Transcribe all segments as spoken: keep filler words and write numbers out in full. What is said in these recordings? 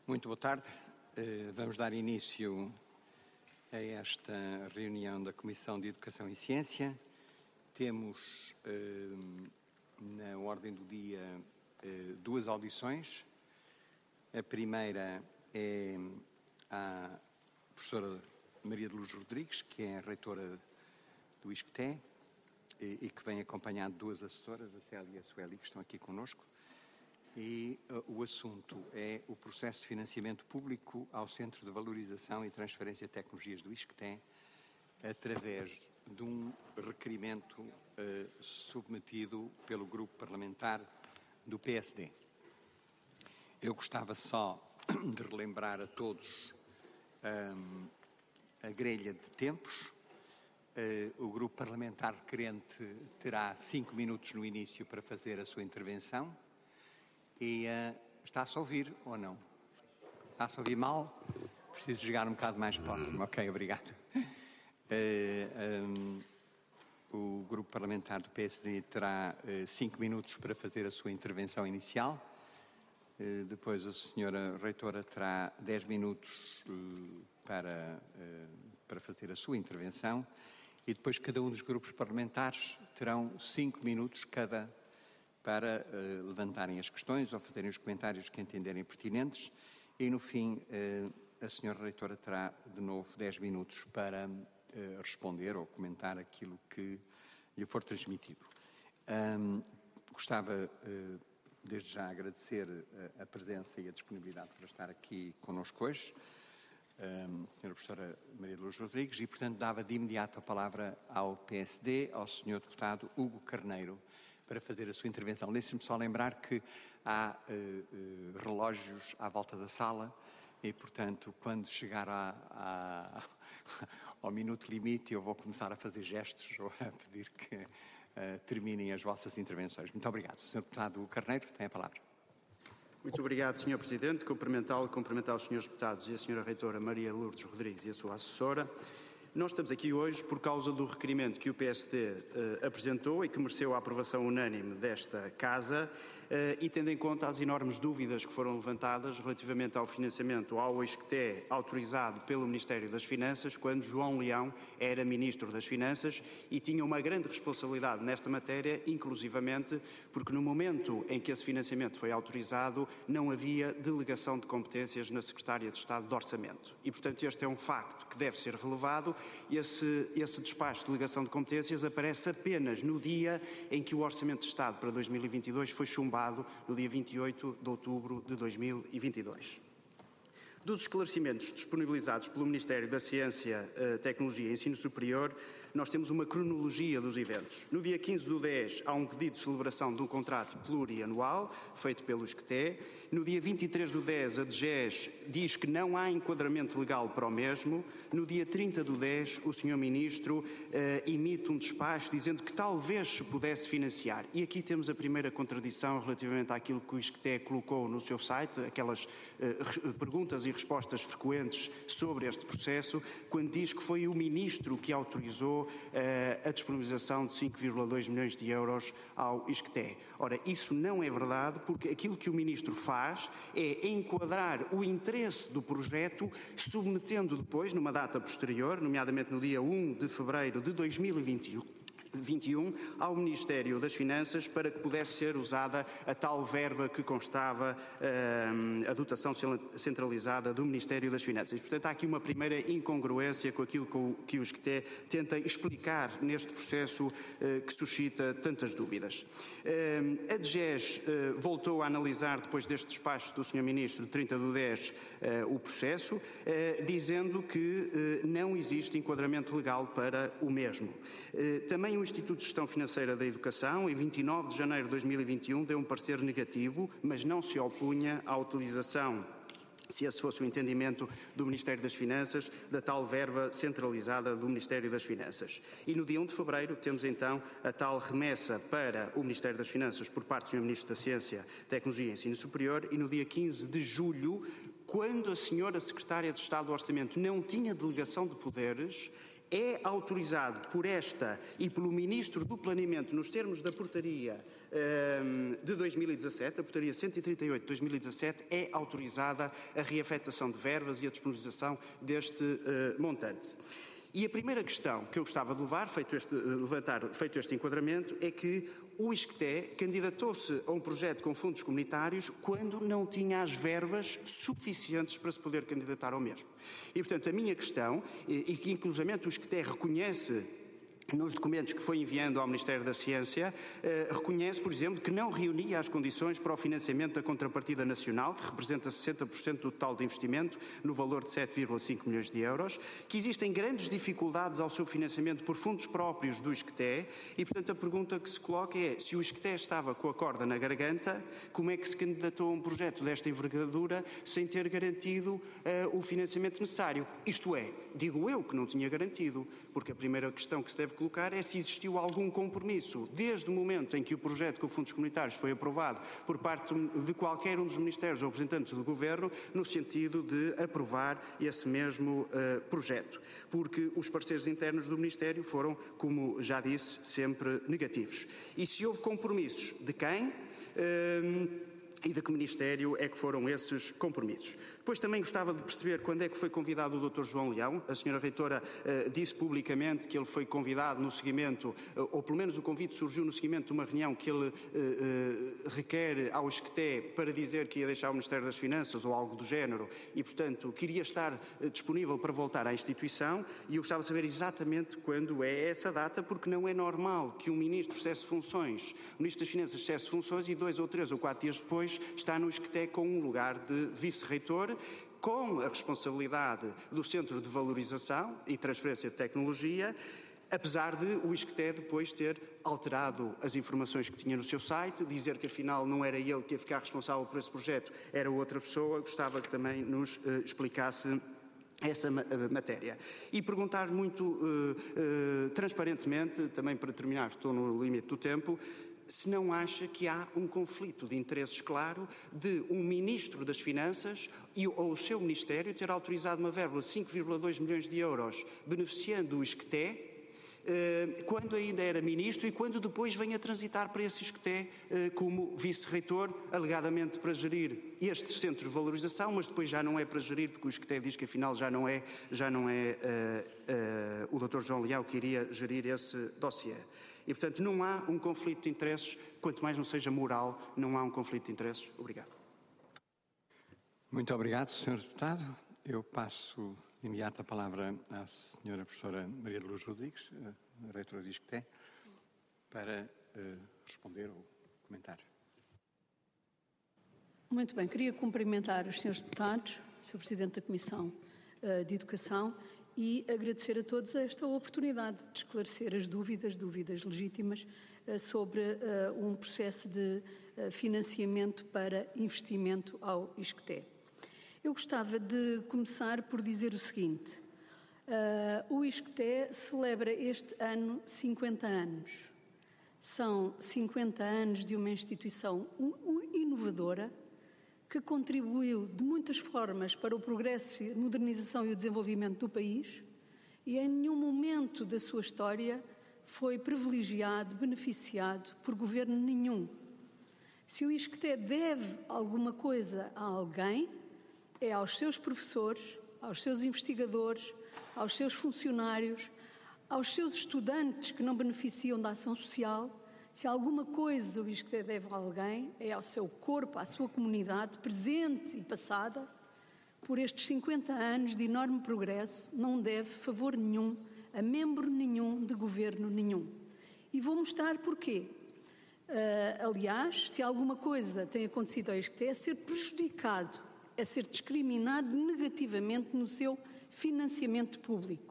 Muito boa tarde. Vamos dar início a esta reunião da Comissão de Educação e Ciência. Temos na ordem do dia duas audições. A primeira é a professora Maria de Lourdes Rodrigues, que é a reitora do ISCTE e que vem acompanhada de duas assessoras, a Célia e a Sueli, que estão aqui connosco. E uh, o assunto é o processo de financiamento público ao Centro de Valorização e Transferência de Tecnologias do ISCTE, através de um requerimento uh, submetido pelo grupo parlamentar do P S D. Eu gostava só de relembrar a todos um, a grelha de tempos. Uh, o grupo parlamentar requerente terá cinco minutos no início para fazer a sua intervenção. E uh, está-se a ouvir ou não? Está-se a ouvir mal? Preciso chegar um bocado mais próximo. Ok, obrigado. Uh, um, o grupo parlamentar do P S D terá uh, cinco minutos para fazer a sua intervenção inicial. Uh, depois a senhora reitora terá dez minutos uh, para, uh, para fazer a sua intervenção. E depois cada um dos grupos parlamentares terão cinco minutos cada para uh, levantarem as questões ou fazerem os comentários que entenderem pertinentes e, no fim, uh, a senhora reitora terá, de novo, dez minutos para uh, responder ou comentar aquilo que lhe for transmitido. Um, gostava, uh, desde já, agradecer a, a presença e a disponibilidade para estar aqui connosco hoje, um, a senhora professora Maria de Lourdes Rodrigues, e, portanto, dava de imediato a palavra ao P S D, ao senhor deputado Hugo Carneiro, para fazer a sua intervenção. Deixe-me só lembrar que há uh, uh, relógios à volta da sala e, portanto, quando chegar a, a, ao minuto limite, eu vou começar a fazer gestos ou a pedir que uh, terminem as vossas intervenções. Muito obrigado. senhor Deputado Carneiro, tem a palavra. Muito obrigado, senhor Presidente. Cumprimentá-lo e cumprimentar os senhores deputados e a senhora Reitora Maria Lourdes Rodrigues e a sua assessora. Nós estamos aqui hoje por causa do requerimento que o P S D eh, apresentou e que mereceu a aprovação unânime desta Casa eh, e tendo em conta as enormes dúvidas que foram levantadas relativamente ao financiamento ao ISCTE autorizado pelo Ministério das Finanças, quando João Leão era Ministro das Finanças e tinha uma grande responsabilidade nesta matéria, inclusivamente porque no momento em que esse financiamento foi autorizado não havia delegação de competências na Secretaria de Estado de Orçamento. E, portanto, este é um facto que deve ser relevado. Esse, esse despacho de delegação de competências aparece apenas no dia em que o Orçamento de Estado para dois mil e vinte e dois foi chumbado, no dia vinte e oito de outubro de dois mil e vinte e dois. Dos esclarecimentos disponibilizados pelo Ministério da Ciência, Tecnologia e Ensino Superior, nós temos uma cronologia dos eventos. No dia quinze do dez há um pedido de celebração de um contrato plurianual, feito pelo ISCTE. No dia vinte e três do dez, a D G E S diz que não há enquadramento legal para o mesmo. No dia trinta do dez, o senhor Ministro eh, emite um despacho dizendo que talvez se pudesse financiar. E aqui temos a primeira contradição relativamente àquilo que o ISCTE colocou no seu site, aquelas eh, perguntas e respostas frequentes sobre este processo, quando diz que foi o Ministro que autorizou uh, a disponibilização de cinco vírgula dois milhões de euros ao ISCTE. Ora, isso não é verdade, porque aquilo que o Ministro faz é enquadrar o interesse do projeto, submetendo depois, numa data posterior, nomeadamente no dia um de fevereiro de dois mil e vinte e um, vinte e um, ao Ministério das Finanças para que pudesse ser usada a tal verba que constava uh, a dotação centralizada do Ministério das Finanças. Portanto, há aqui uma primeira incongruência com aquilo que o, que o ISCTE tenta explicar neste processo uh, que suscita tantas dúvidas. Uh, a D G E S uh, voltou a analisar, depois deste despacho do senhor Ministro, de trinta do dez, uh, o processo, uh, dizendo que uh, não existe enquadramento legal para o mesmo. Uh, também o Instituto de Gestão Financeira da Educação, em vinte e nove de janeiro de dois mil e vinte e um, deu um parecer negativo, mas não se opunha à utilização, se esse fosse o entendimento do Ministério das Finanças, da tal verba centralizada do Ministério das Finanças. E no dia um de fevereiro temos então a tal remessa para o Ministério das Finanças por parte do senhor Ministro da Ciência, Tecnologia e Ensino Superior, e no dia quinze de julho, quando a senhora Secretária de Estado do Orçamento não tinha delegação de poderes, é autorizado por esta e pelo Ministro do Planeamento, nos termos da portaria um, de dois mil e dezassete, a portaria cento e trinta e oito de dois mil e dezassete, é autorizada a reafetação de verbas e a disponibilização deste uh, montante. E a primeira questão que eu gostava de levar, feito este, levantar, feito este enquadramento, é que o ISCTE candidatou-se a um projeto com fundos comunitários quando não tinha as verbas suficientes para se poder candidatar ao mesmo. E, portanto, a minha questão, e que inclusivamente o ISCTE reconhece nos documentos que foi enviando ao Ministério da Ciência, eh, reconhece, por exemplo, que não reunia as condições para o financiamento da contrapartida nacional, que representa sessenta por cento do total de investimento, no valor de sete vírgula cinco milhões de euros, que existem grandes dificuldades ao seu financiamento por fundos próprios do ISCTE e, portanto, a pergunta que se coloca é, se o ISCTE estava com a corda na garganta, como é que se candidatou a um projeto desta envergadura sem ter garantido eh, o financiamento necessário? Isto é, digo eu que não tinha garantido, porque a primeira questão que se deve colocar é se existiu algum compromisso, desde o momento em que o projeto com fundos comunitários foi aprovado por parte de qualquer um dos ministérios ou representantes do Governo, no sentido de aprovar esse mesmo uh, projeto. Porque os parceiros internos do Ministério foram, como já disse, sempre negativos. E se houve compromissos, de quem? Uh, E de que Ministério é que foram esses compromissos? Depois também gostava de perceber quando é que foi convidado o doutor João Leão. A senhora Reitora uh, disse publicamente que ele foi convidado no seguimento, uh, ou pelo menos o convite surgiu no seguimento de uma reunião que ele uh, uh, requer ao ISCTE para dizer que ia deixar o Ministério das Finanças ou algo do género e, portanto, queria estar uh, disponível para voltar à instituição e eu gostava de saber exatamente quando é essa data, porque não é normal que um Ministro cesse funções, o Ministro das Finanças cesse funções e dois ou três ou quatro dias depois está no ISCTE com um lugar de vice-reitor, com a responsabilidade do Centro de Valorização e Transferência de Tecnologia, apesar de o ISCTE depois ter alterado as informações que tinha no seu site, dizer que afinal não era ele que ia ficar responsável por esse projeto, era outra pessoa. Gostava que também nos uh, explicasse essa matéria. E perguntar muito uh, uh, transparentemente, também para terminar, estou no limite do tempo, se não acha que há um conflito de interesses claro de um Ministro das Finanças e, ou o seu Ministério ter autorizado uma verba de cinco vírgula dois milhões de euros beneficiando o ISCTE, eh, quando ainda era Ministro e quando depois vem a transitar para esse ISCTE eh, como Vice-Reitor, alegadamente para gerir este Centro de Valorização, mas depois já não é para gerir, porque o ISCTE diz que afinal já não é, já não é eh, eh, o doutor João Leão que iria gerir esse dossiê. E, portanto, não há um conflito de interesses, quanto mais não seja moral, não há um conflito de interesses. Obrigado. Muito obrigado, senhor Deputado. Eu passo de imediato a palavra à senhora professora Maria de Lourdes Rodrigues, a reitora do ISCTE, para uh, responder ou comentar. Muito bem. Queria cumprimentar os senhores deputados, o senhor Presidente da Comissão uh, de Educação, e agradecer a todos esta oportunidade de esclarecer as dúvidas, dúvidas legítimas, sobre uh, um processo de uh, financiamento para investimento ao ISCTE. Eu gostava de começar por dizer o seguinte, uh, o ISCTE celebra este ano cinquenta anos. São cinquenta anos de uma instituição inovadora, que contribuiu de muitas formas para o progresso, a modernização e o desenvolvimento do país e em nenhum momento da sua história foi privilegiado, beneficiado por governo nenhum. Se o ISCTE deve alguma coisa a alguém, é aos seus professores, aos seus investigadores, aos seus funcionários, aos seus estudantes que não beneficiam da ação social. Se alguma coisa o ISCTE deve a alguém, é ao seu corpo, à sua comunidade, presente e passada, por estes cinquenta anos de enorme progresso, não deve favor nenhum a membro nenhum de governo nenhum. E vou mostrar porquê. Uh, aliás, se alguma coisa tem acontecido ao ISCTE, é ser prejudicado, é ser discriminado negativamente no seu financiamento público.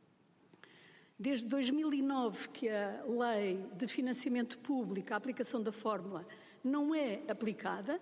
Desde dois mil e nove que a Lei de Financiamento Público, a aplicação da fórmula, não é aplicada,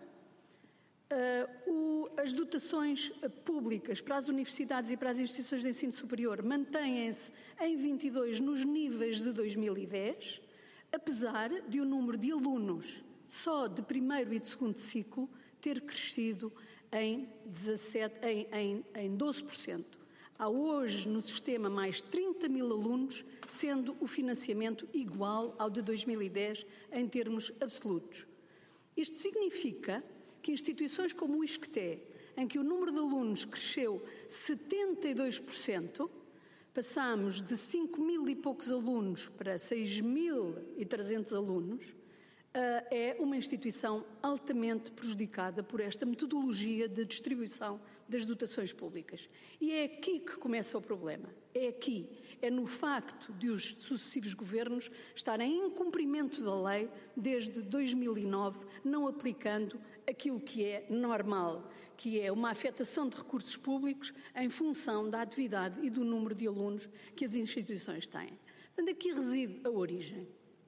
uh, o, as dotações públicas para as universidades e para as instituições de ensino superior mantêm-se em vinte e dois nos níveis de dois mil e dez, apesar de o número de alunos só de primeiro e de segundo ciclo ter crescido em, dezassete, em, em, em doze por cento. Há hoje no sistema mais trinta mil alunos, sendo o financiamento igual ao de dois mil e dez em termos absolutos. Isto significa que instituições como o ISCTE, em que o número de alunos cresceu setenta e dois por cento, passámos de cinco mil e poucos alunos para seis mil e trezentos alunos, é uma instituição altamente prejudicada por esta metodologia de distribuição das dotações públicas. E é aqui que começa o problema. É aqui. É no facto de os sucessivos governos estarem em cumprimento da lei desde dois mil e nove, não aplicando aquilo que é normal, que é uma afetação de recursos públicos em função da atividade e do número de alunos que as instituições têm. Portanto, aqui reside a origem.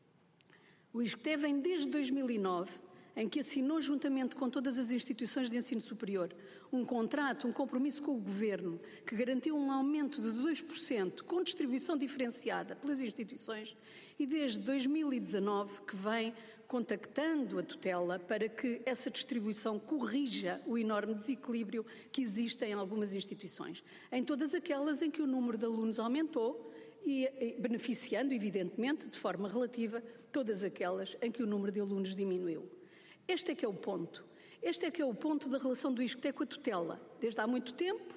O ISCTE vem desde dois mil e nove, em que assinou, juntamente com todas as instituições de ensino superior, um contrato, um compromisso com o Governo, que garantiu um aumento de dois por cento com distribuição diferenciada pelas instituições, e desde dois mil e dezanove que vem contactando a tutela para que essa distribuição corrija o enorme desequilíbrio que existe em algumas instituições. Em todas aquelas em que o número de alunos aumentou, e, e beneficiando, evidentemente, de forma relativa, todas aquelas em que o número de alunos diminuiu. Este é que é o ponto. Este é que é o ponto da relação do ISCTE com a tutela. Desde há muito tempo,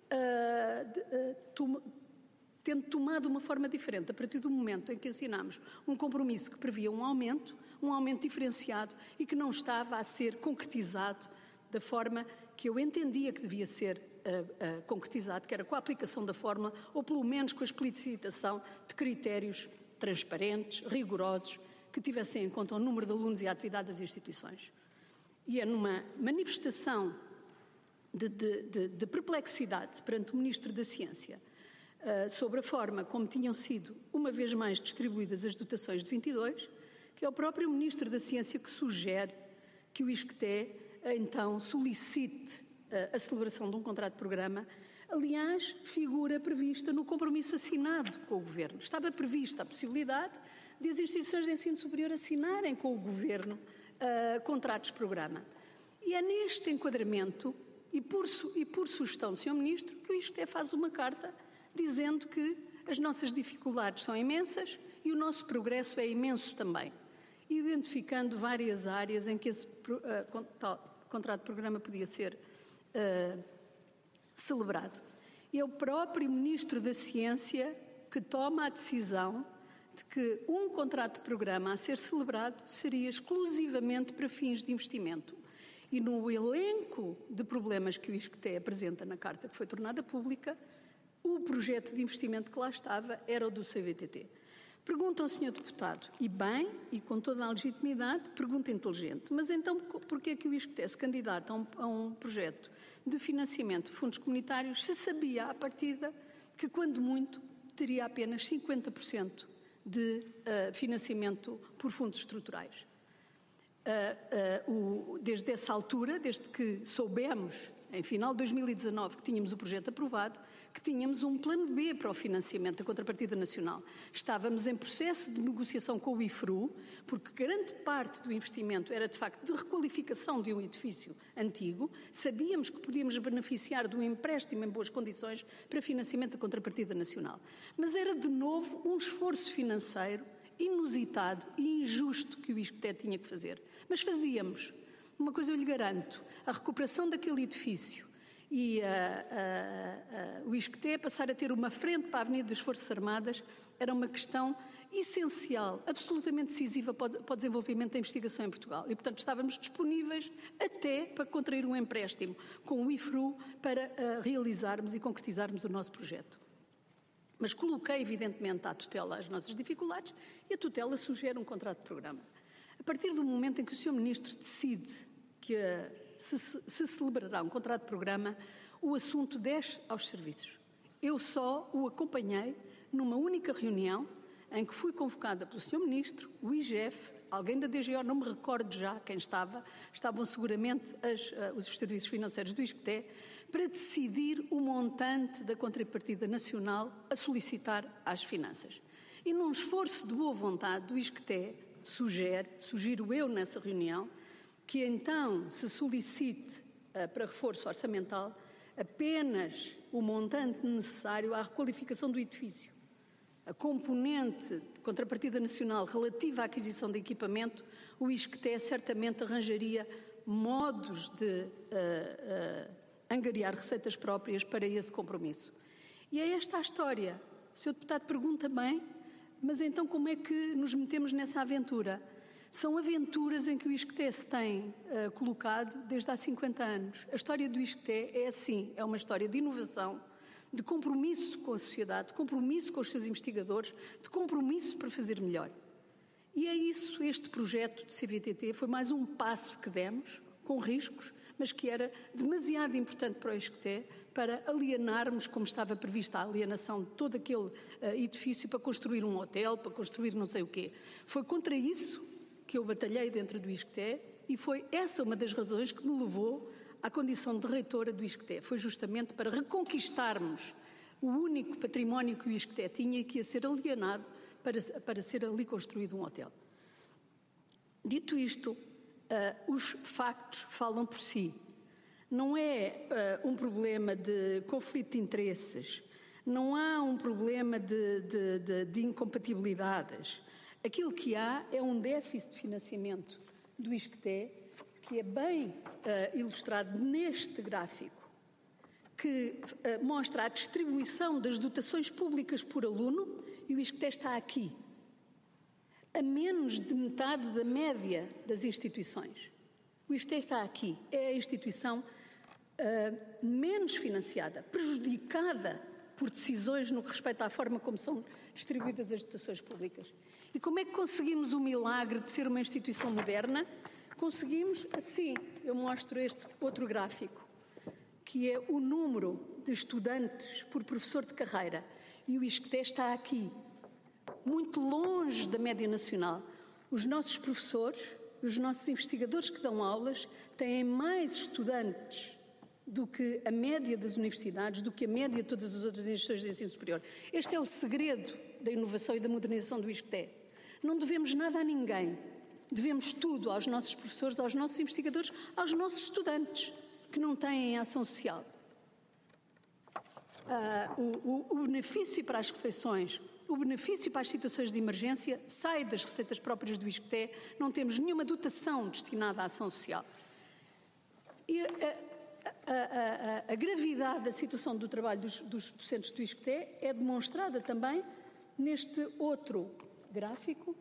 uh, de, uh, tom, tendo tomado uma forma diferente, a partir do momento em que assinámos um compromisso que previa um aumento, um aumento diferenciado e que não estava a ser concretizado da forma que eu entendia que devia ser uh, uh, concretizado, que era com a aplicação da fórmula, ou pelo menos com a explicitação de critérios transparentes, rigorosos, que tivessem em conta o número de alunos e a atividade das instituições. E é numa manifestação de, de, de, de perplexidade perante o Ministro da Ciência uh, sobre a forma como tinham sido, uma vez mais, distribuídas as dotações de vinte e dois, que é o próprio Ministro da Ciência que sugere que o ISCTE, uh, então, solicite uh, a celebração de um contrato de programa. Aliás, figura prevista no compromisso assinado com o Governo. Estava prevista a possibilidade de as instituições de ensino superior assinarem com o Governo uh, contratos de programa. E é neste enquadramento, e por, e por sugestão do senhor Ministro, que o ISCTE faz uma carta dizendo que as nossas dificuldades são imensas e o nosso progresso é imenso também, identificando várias áreas em que esse uh, tal, contrato de programa podia ser uh, celebrado. É o próprio Ministro da Ciência que toma a decisão de que um contrato de programa a ser celebrado seria exclusivamente para fins de investimento. E no elenco de problemas que o ISCTE apresenta na carta que foi tornada pública, o projeto de investimento que lá estava era o do C V T T. Pergunta ao senhor Deputado, e bem, e com toda a legitimidade, pergunta inteligente, mas então porquê é que o ISCTE se candidata a um, a um projeto de financiamento de fundos comunitários se sabia à partida que, quando muito, teria apenas cinquenta por cento de uh, financiamento por fundos estruturais? Uh, uh, o, desde essa altura, desde que soubemos, em final de dois mil e dezanove, que tínhamos o projeto aprovado, que tínhamos um plano B para o financiamento da contrapartida nacional. Estávamos em processo de negociação com o I F R U, porque grande parte do investimento era, de facto, de requalificação de um edifício antigo. Sabíamos que podíamos beneficiar de um empréstimo em boas condições para financiamento da contrapartida nacional. Mas era, de novo, um esforço financeiro inusitado e injusto que o ISCTE tinha que fazer. Mas fazíamos. Uma coisa eu lhe garanto, a recuperação daquele edifício e uh, uh, uh, o ISCTE passar a ter uma frente para a Avenida das Forças Armadas era uma questão essencial, absolutamente decisiva para o, para o desenvolvimento da investigação em Portugal. E, portanto, estávamos disponíveis até para contrair um empréstimo com o I F R U para uh, realizarmos e concretizarmos o nosso projeto. Mas coloquei, evidentemente, à tutela as nossas dificuldades e a tutela sugere um contrato de programa. A partir do momento em que o senhor Ministro decide que uh, se, se celebrará um contrato de programa, o assunto desce aos serviços. Eu só o acompanhei numa única reunião em que fui convocada pelo senhor Ministro, o I G F, alguém da D G O, não me recordo já quem estava, estavam seguramente as, uh, os serviços financeiros do ISCTE, para decidir o montante da contrapartida nacional a solicitar às finanças. E num esforço de boa vontade do ISCTE, sugere, sugiro eu nessa reunião, que então se solicite uh, para reforço orçamental apenas o montante necessário à requalificação do edifício. a componente de contrapartida nacional relativa à aquisição de equipamento, o ISCTE certamente arranjaria modos de uh, uh, angariar receitas próprias para esse compromisso. E é esta a história. O senhor Deputado pergunta bem, mas então como é que nos metemos nessa aventura? São aventuras em que o ISCTE se tem uh, colocado desde há cinquenta anos. A história do ISCTE é assim, é uma história de inovação, de compromisso com a sociedade, de compromisso com os seus investigadores, de compromisso para fazer melhor. E é isso, este projeto de C V T T foi mais um passo que demos, com riscos, mas que era demasiado importante para o ISCTE para alienarmos, como estava prevista a alienação de todo aquele uh, edifício para construir um hotel, para construir não sei o quê. Foi contra isso que eu batalhei dentro do ISCTE e foi essa uma das razões que me levou à condição de reitora do ISCTE. Foi justamente para reconquistarmos o único património que o ISCTE tinha e que ia ser alienado para, para ser ali construído um hotel. Dito isto, uh, os factos falam por si. Não é uh, um problema de conflito de interesses, não há um problema de, de, de, de incompatibilidades. Aquilo que há é um déficit de financiamento do ISCTE que é bem uh, ilustrado neste gráfico, que uh, mostra a distribuição das dotações públicas por aluno, e o ISCTE está aqui, a menos de metade da média das instituições. O ISCTE está aqui, é a instituição uh, menos financiada, prejudicada por decisões no que respeita à forma como são distribuídas as dotações públicas. E como é que conseguimos o milagre de ser uma instituição moderna? Conseguimos assim, eu mostro este outro gráfico, que é o número de estudantes por professor de carreira. E o ISCTE está aqui, muito longe da média nacional. Os nossos professores, os nossos investigadores que dão aulas, têm mais estudantes do que a média das universidades, do que a média de todas as outras instituições de ensino superior. Este é o segredo da inovação e da modernização do ISCTE. Não devemos nada a ninguém. Devemos tudo aos nossos professores, aos nossos investigadores, aos nossos estudantes, que não têm ação social. Uh, o, o, o benefício para as refeições, o benefício para as situações de emergência sai das receitas próprias do ISCTE, não temos nenhuma dotação destinada à ação social. E a, a, a, a gravidade da situação do trabalho dos, dos docentes do ISCTE é demonstrada também neste outro gráfico,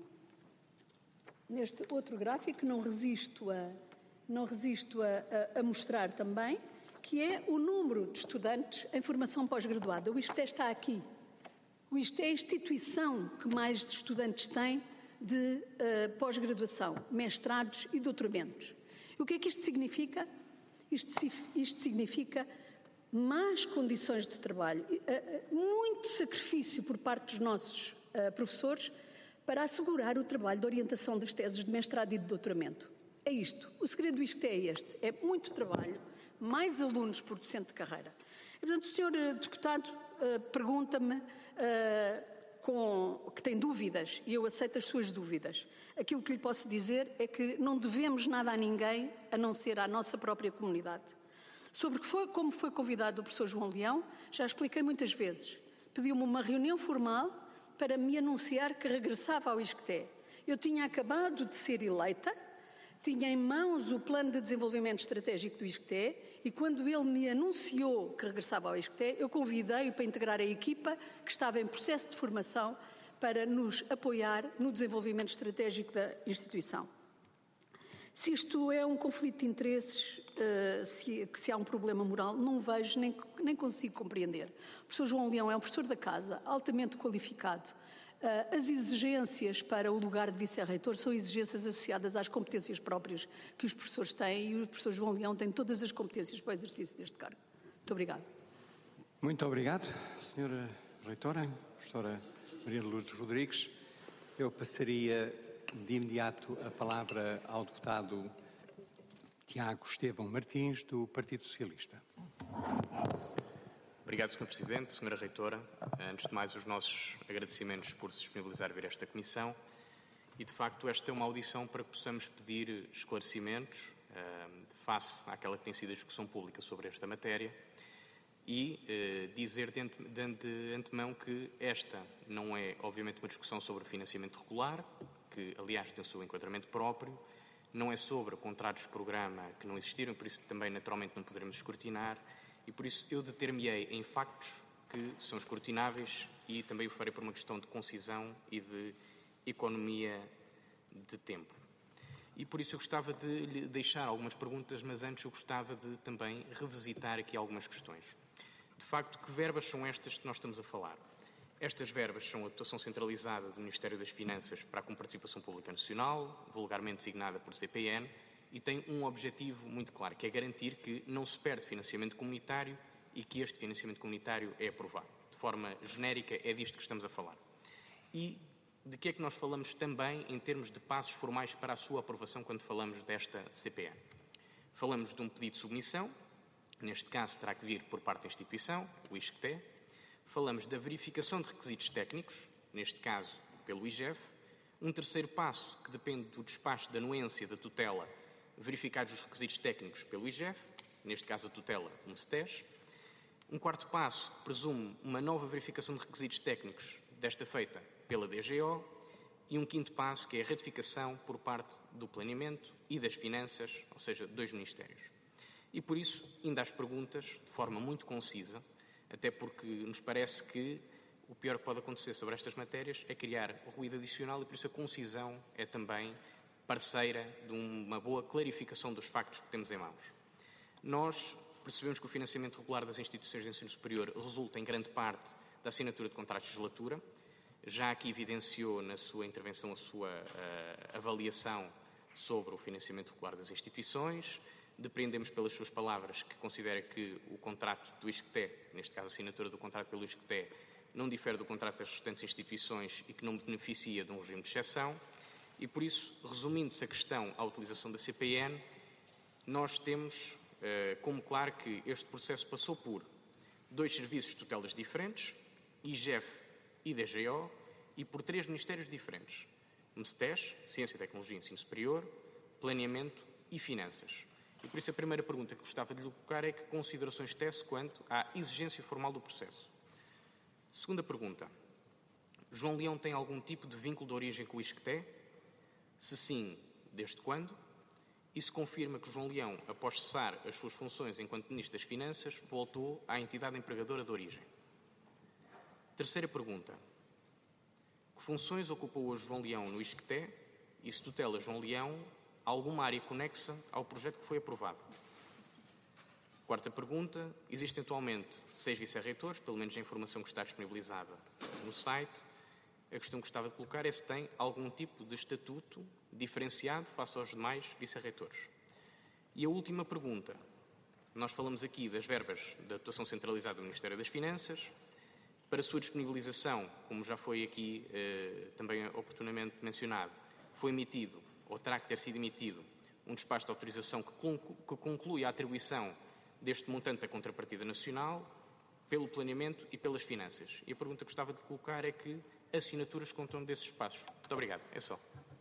neste outro gráfico, não resisto a, não resisto a, a, a mostrar também, que é o número de estudantes em formação pós-graduada. O ISCTE está aqui. O ISCTE é a instituição que mais estudantes tem de uh, pós-graduação, mestrados e doutoramentos. E o que é que isto significa? Isto, isto significa más condições de trabalho, uh, uh, muito sacrifício por parte dos nossos uh, professores para assegurar o trabalho de orientação das teses de mestrado e de doutoramento. É isto. O segredo do ISCTE é este. É muito trabalho, mais alunos por docente de carreira. E, portanto, o senhor Deputado uh, pergunta-me uh, com, que tem dúvidas, e eu aceito as suas dúvidas. Aquilo que lhe posso dizer é que não devemos nada a ninguém, a não ser à nossa própria comunidade. Sobre que foi, como foi convidado o professor João Leão, já expliquei muitas vezes. Pediu-me uma reunião formal para me anunciar que regressava ao ISCTE. Eu tinha acabado de ser eleita, tinha em mãos o plano de desenvolvimento estratégico do ISCTE e quando ele me anunciou que regressava ao ISCTE, eu convidei-o para integrar a equipa que estava em processo de formação para nos apoiar no desenvolvimento estratégico da instituição. Se isto é um conflito de interesses, uh, se, se há um problema moral, não vejo nem, nem consigo compreender. O professor João Leão é um professor da casa, altamente qualificado. Uh, as exigências para o lugar de vice-reitor são exigências associadas às competências próprias que os professores têm e o professor João Leão tem todas as competências para o exercício deste cargo. Muito obrigada. Muito obrigado, senhora Reitora, professora Maria Lourdes Rodrigues. Eu passaria de imediato a palavra ao deputado Tiago Estevão Martins, do Partido Socialista. Obrigado, senhor Presidente, senhora Reitora. Antes de mais, os nossos agradecimentos por se disponibilizar a vir a esta comissão. E, de facto, esta é uma audição para que possamos pedir esclarecimentos uh, face àquela que tem sido a discussão pública sobre esta matéria e eh, dizer de, ante, de antemão que esta não é, obviamente, uma discussão sobre financiamento regular, que, aliás, tem o seu enquadramento próprio, não é sobre contratos de programa que não existiram, por isso também, naturalmente, não poderemos escrutinar, e por isso eu deter-me-ei em factos que são escrutináveis e também o farei por uma questão de concisão e de economia de tempo. E por isso eu gostava de lhe deixar algumas perguntas, mas antes eu gostava de também revisitar aqui algumas questões. De facto, que verbas são estas que nós estamos a falar? Estas verbas são a dotação centralizada do Ministério das Finanças para a Comparticipação Pública Nacional, vulgarmente designada por C P N, e tem um objetivo muito claro, que é garantir que não se perde financiamento comunitário e que este financiamento comunitário é aprovado. De forma genérica, é disto que estamos a falar. E de que é que nós falamos também em termos de passos formais para a sua aprovação quando falamos desta C P N? Falamos de um pedido de submissão, neste caso terá que vir por parte da instituição, o I S C T E. Falamos da verificação de requisitos técnicos, neste caso pelo I G E F. Um terceiro passo, que depende do despacho da anuência da tutela, verificados os requisitos técnicos pelo I G E F, neste caso a tutela, um C T E S. Um quarto passo presume uma nova verificação de requisitos técnicos, desta feita pela D G O, e um quinto passo, que é a ratificação por parte do Planeamento e das Finanças, ou seja, dois ministérios. E por isso, ainda às perguntas, de forma muito concisa, até porque nos parece que o pior que pode acontecer sobre estas matérias é criar ruído adicional e por isso a concisão é também parceira de uma boa clarificação dos factos que temos em mãos. Nós percebemos que o financiamento regular das instituições de ensino superior resulta em grande parte da assinatura de contratos de legislatura. Já aqui evidenciou na sua intervenção a sua uh, avaliação sobre o financiamento regular das instituições. Depreendemos pelas suas palavras que considera que o contrato do I S C T E, neste caso a assinatura do contrato pelo I S C T E, não difere do contrato das restantes instituições e que não beneficia de um regime de exceção. E por isso, resumindo-se a questão à utilização da C P N, nós temos uh, como claro que este processo passou por dois serviços de tutelas diferentes, I G E F e D G O, e por três ministérios diferentes: M C T E S, Ciência, Tecnologia e Ensino Superior, Planeamento e Finanças. E por isso a primeira pergunta que gostava de lhe colocar é que considerações tece quanto à exigência formal do processo. Segunda pergunta: João Leão tem algum tipo de vínculo de origem com o I S C T E? Se sim, desde quando? E se confirma que João Leão, após cessar as suas funções enquanto Ministro das Finanças, voltou à entidade empregadora de origem? Terceira pergunta: que funções ocupa hoje João Leão no I S C T E e se tutela João Leão alguma área conexa ao projeto que foi aprovado? Quarta pergunta: existem atualmente seis vice-reitores, pelo menos a informação que está disponibilizada no site. A questão que gostava de colocar é se tem algum tipo de estatuto diferenciado face aos demais vice-reitores. E a última pergunta: nós falamos aqui das verbas da atuação centralizada do Ministério das Finanças. Para a sua disponibilização, como já foi aqui eh, também oportunamente mencionado, foi emitido, ou terá que ter sido emitido, um despacho de autorização que, conclu que conclui a atribuição deste montante da contrapartida nacional pelo Planeamento e pelas Finanças. E a pergunta que gostava de colocar é que assinaturas contam desses espaços. Muito obrigado. É só.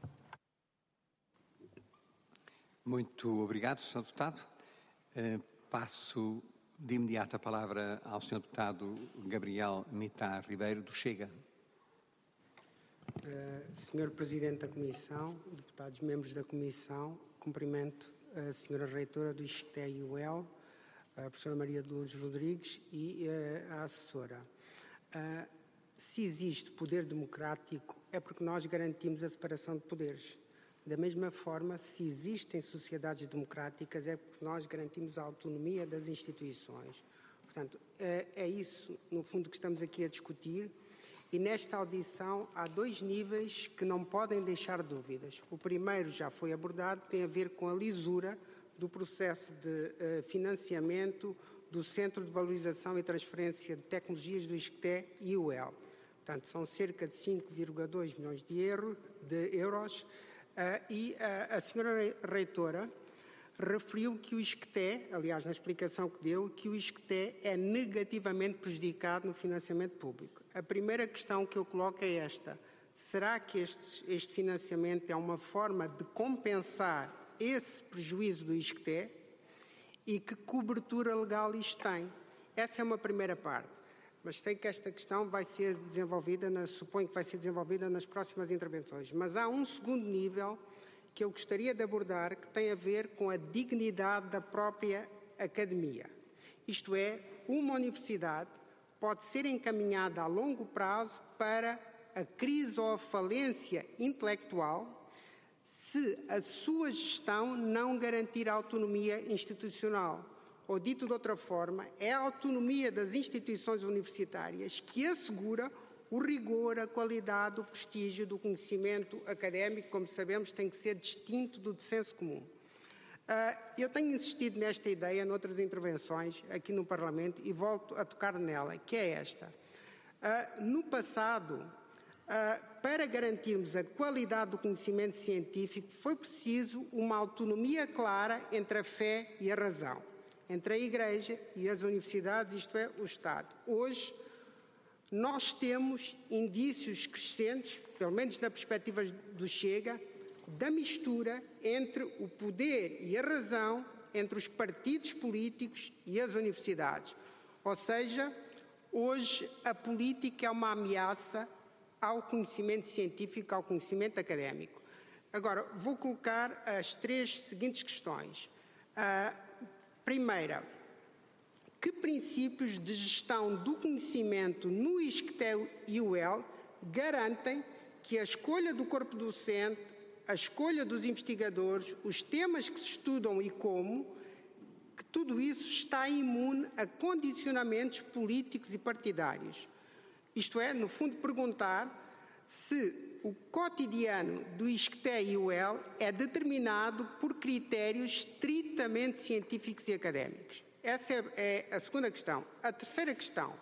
Muito obrigado, senhor Deputado. Uh, passo de imediato a palavra ao senhor Deputado Gabriel Mitar Ribeiro, do Chega. Uh, senhor Presidente da Comissão, deputados membros da Comissão, cumprimento a senhora Reitora do I S C T E e U E L, a professora Maria de Lourdes Rodrigues e uh, a assessora. Uh, se existe poder democrático é porque nós garantimos a separação de poderes. Da mesma forma, se existem sociedades democráticas é porque nós garantimos a autonomia das instituições. Portanto, é, é isso, no fundo, que estamos aqui a discutir. E nesta audição há dois níveis que não podem deixar dúvidas. O primeiro já foi abordado, tem a ver com a lisura do processo de uh, financiamento do Centro de Valorização e Transferência de Tecnologias do I S C T E e U E L. Portanto, são cerca de cinco vírgula dois milhões de, euro, de euros uh, e uh, a senhora Reitora referiu que o I S C T E, aliás, na explicação que deu, que o I S C T E é negativamente prejudicado no financiamento público. A primeira questão que eu coloco é esta: será que este, este financiamento é uma forma de compensar esse prejuízo do I S C T E? E que cobertura legal isto tem? Essa é uma primeira parte, mas sei que esta questão vai ser desenvolvida, na, suponho que vai ser desenvolvida nas próximas intervenções. Mas há um segundo nível que eu gostaria de abordar, que tem a ver com a dignidade da própria academia. Isto é, uma universidade pode ser encaminhada a longo prazo para a crise ou a falência intelectual se a sua gestão não garantir a autonomia institucional. Ou, dito de outra forma, é a autonomia das instituições universitárias que assegura o rigor, a qualidade, o prestígio do conhecimento académico, como sabemos, tem que ser distinto do de senso comum. Uh, eu tenho insistido nesta ideia noutras intervenções aqui no Parlamento e volto a tocar nela, que é esta. Uh, no passado, uh, para garantirmos a qualidade do conhecimento científico, foi preciso uma autonomia clara entre a fé e a razão, entre a Igreja e as universidades, isto é, o Estado. Hoje, nós temos indícios crescentes, pelo menos na perspectiva do Chega, da mistura entre o poder e a razão, entre os partidos políticos e as universidades. Ou seja, hoje a política é uma ameaça ao conhecimento científico, ao conhecimento académico. Agora, vou colocar as três seguintes questões. A primeira, que princípios de gestão do conhecimento no I S C T E e U E L garantem que a escolha do corpo docente, a escolha dos investigadores, os temas que se estudam e como, que tudo isso está imune a condicionamentos políticos e partidários? Isto é, no fundo, perguntar se o cotidiano do I S C T E e U E L é determinado por critérios estritamente científicos e académicos. Essa é a segunda questão. A terceira questão.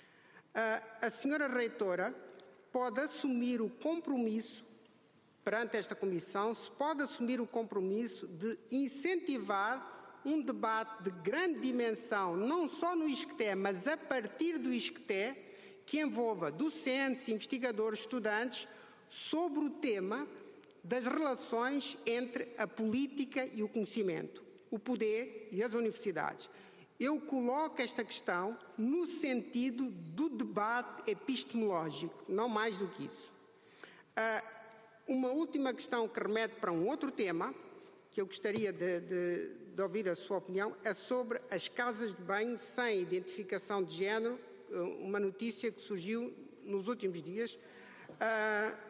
A senhora reitora pode assumir o compromisso, perante esta comissão, se pode assumir o compromisso de incentivar um debate de grande dimensão, não só no I S C T E, mas a partir do I S C T E, que envolva docentes, investigadores, estudantes, sobre o tema das relações entre a política e o conhecimento, o poder e as universidades. Eu coloco esta questão no sentido do debate epistemológico, não mais do que isso. Uh, uma última questão que remete para um outro tema, que eu gostaria de, de, de ouvir a sua opinião, é sobre as casas de banho sem identificação de género, uma notícia que surgiu nos últimos dias. Uh,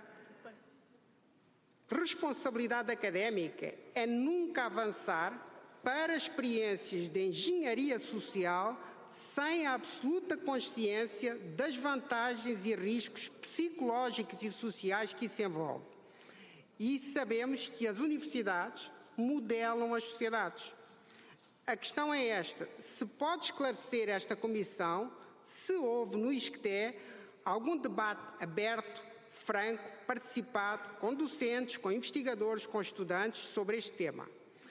responsabilidade académica é nunca avançar para experiências de engenharia social sem a absoluta consciência das vantagens e riscos psicológicos e sociais que isso envolve. E sabemos que as universidades modelam as sociedades. A questão é esta: se pode esclarecer esta comissão se houve no I S C T E algum debate aberto, franco, participado, com docentes, com investigadores, com estudantes sobre este tema.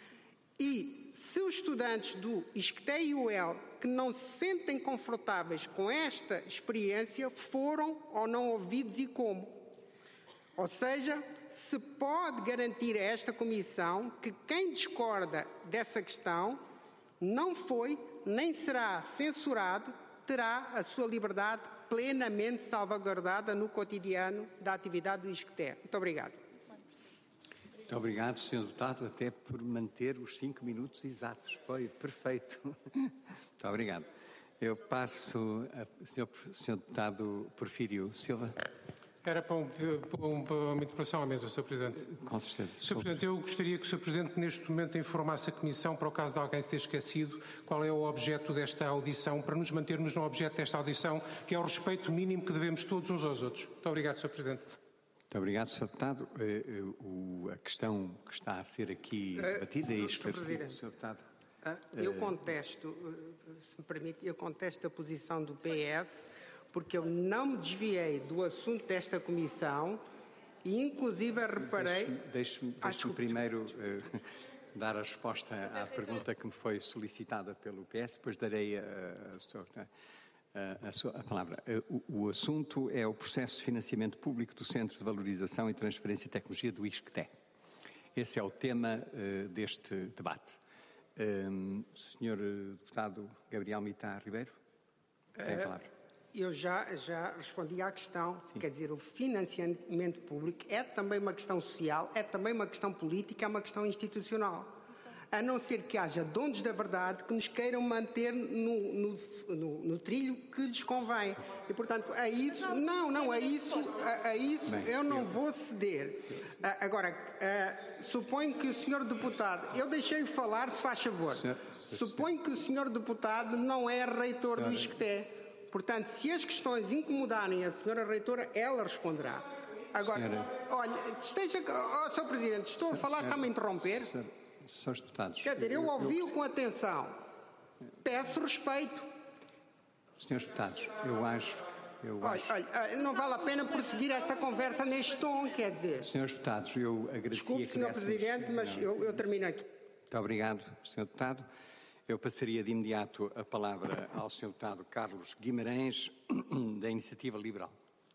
E se os estudantes do I S C T E e U E L que não se sentem confortáveis com esta experiência foram ou não ouvidos e como? Ou seja, se pode garantir a esta comissão que quem discorda dessa questão não foi nem será censurado, terá a sua liberdade plenamente salvaguardada no cotidiano da atividade do I S C T E. Muito obrigado. Muito obrigado, senhor Deputado, até por manter os cinco minutos exatos. Foi perfeito. Muito obrigado. Eu passo a senhor, senhor Deputado Porfírio Silva. Era para, um, para uma interpelação à mesa, senhor Presidente. Com certeza. senhor Presidente, eu gostaria que o senhor Presidente neste momento informasse a Comissão, para o caso de alguém se ter esquecido, qual é o objeto desta audição, para nos mantermos no objeto desta audição, que é o respeito mínimo que devemos todos uns aos outros. Muito obrigado, senhor Presidente. Muito obrigado, senhor Deputado. A questão que está a ser aqui debatida e esclarecida, senhor Deputado. Eu contesto, se me permite, eu contesto a posição do P S, porque eu não me desviei do assunto desta comissão e, inclusive, reparei... Deixe-me deixe ah, deixe primeiro uh, dar a resposta à pergunta que me foi solicitada pelo P S, depois darei a, a, a, sua, a palavra. Uh, o, o assunto é o processo de financiamento público do Centro de Valorização e Transferência de Tecnologia do I S C T E. Esse é o tema uh, deste debate. Um, senhor Deputado Gabriel Mitá Ribeiro. Tem a palavra. Eu já, já respondi à questão. Sim. Quer dizer, o financiamento público é também uma questão social, é também uma questão política, é uma questão institucional. A não ser que haja donos da verdade que nos queiram manter no, no, no, no trilho que lhes convém. E, portanto, a isso, não, não, a isso, a, a isso Bem, eu não eu... vou ceder. A, agora, a, suponho que o senhor deputado, eu deixei-o falar, se faz favor. Senhor, suponho que o senhor deputado não é reitor senhora. do ISCTE. Portanto, se as questões incomodarem a senhora reitora, ela responderá. Agora, senhora. olha, esteja, oh, senhor Presidente, estou a falar, está-me a interromper? Senhora. Senhores deputados. Quer dizer, eu ouvi-o com atenção. Peço respeito. Senhores deputados, eu acho... Eu olha, acho... olha, não vale a pena prosseguir esta conversa neste tom, quer dizer. Senhores deputados, eu agradecia... Desculpe, que senhor Presidente, mas eu, eu termino aqui. Muito obrigado, senhor Deputado. Eu passaria de imediato a palavra ao senhor Deputado Carlos Guimarães, da Iniciativa Liberal.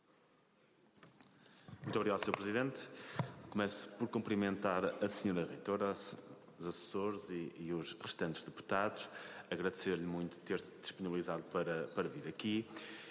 Muito obrigado, senhor Presidente. Começo por cumprimentar a senhora Reitora, os assessores e, e os restantes deputados, agradecer-lhe muito ter-se disponibilizado para, para vir aqui.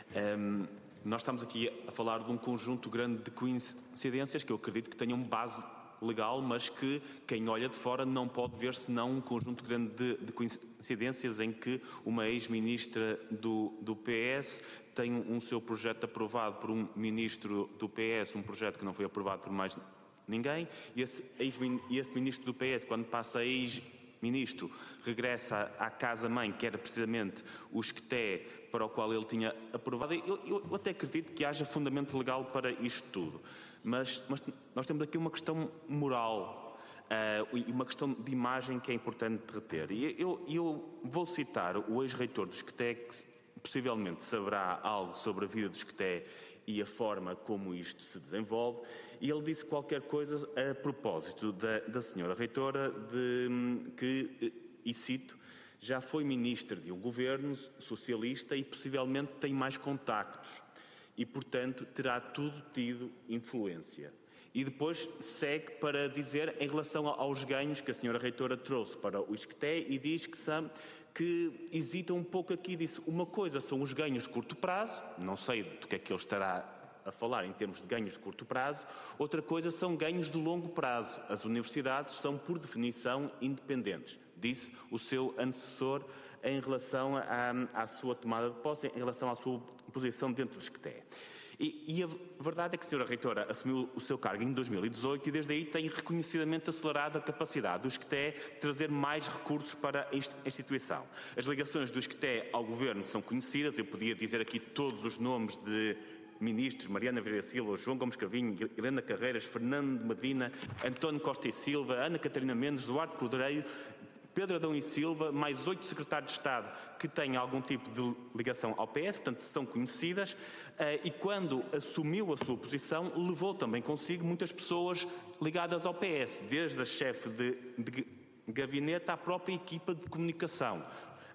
Um, nós estamos aqui a falar de um conjunto grande de coincidências que eu acredito que tenham base legal, mas que quem olha de fora não pode ver senão um conjunto grande de, de coincidências em que uma ex-ministra do, do P S tem um, um seu projeto aprovado por um ministro do P S, um projeto que não foi aprovado por mais ninguém, e esse, e esse ministro do P S, quando passa a ex-ministro, regressa à casa-mãe, que era precisamente o ISCTE para o qual ele tinha aprovado. Eu, eu até acredito que haja fundamento legal para isto tudo, mas, mas nós temos aqui uma questão moral uh, e uma questão de imagem que é importante reter. E eu, eu vou citar o ex-reitor do ISCTE, que possivelmente saberá algo sobre a vida do ISCTE e a forma como isto se desenvolve, e ele disse qualquer coisa a propósito da, da senhora reitora, de, que, e cito, já foi ministra de um governo socialista e possivelmente tem mais contactos e, portanto, terá tudo tido influência. E depois segue para dizer, em relação aos ganhos que a senhora reitora trouxe para o ISCTE, e diz que são... que hesita um pouco aqui, disse, uma coisa são os ganhos de curto prazo, não sei do que é que ele estará a falar em termos de ganhos de curto prazo, outra coisa são ganhos de longo prazo. As universidades são, por definição, independentes, disse o seu antecessor em relação à, à sua tomada de posse, em relação à sua posição dentro do ISCTE. E, e a verdade é que a senhora reitora assumiu o seu cargo em dois mil e dezoito e desde aí tem reconhecidamente acelerado a capacidade do ISCTE de trazer mais recursos para a instituição. As ligações do ISCTE ao governo são conhecidas, eu podia dizer aqui todos os nomes de ministros, Mariana Vieira Silva, João Gomes Cravinho, Helena Carreiras, Fernando Medina, António Costa e Silva, Ana Catarina Mendes, Duarte Cordeiro, Pedro Adão e Silva, mais oito secretários de Estado que têm algum tipo de ligação ao P S, portanto são conhecidas, e quando assumiu a sua posição, levou também consigo muitas pessoas ligadas ao P S, desde a chefe de, de gabinete à própria equipa de comunicação.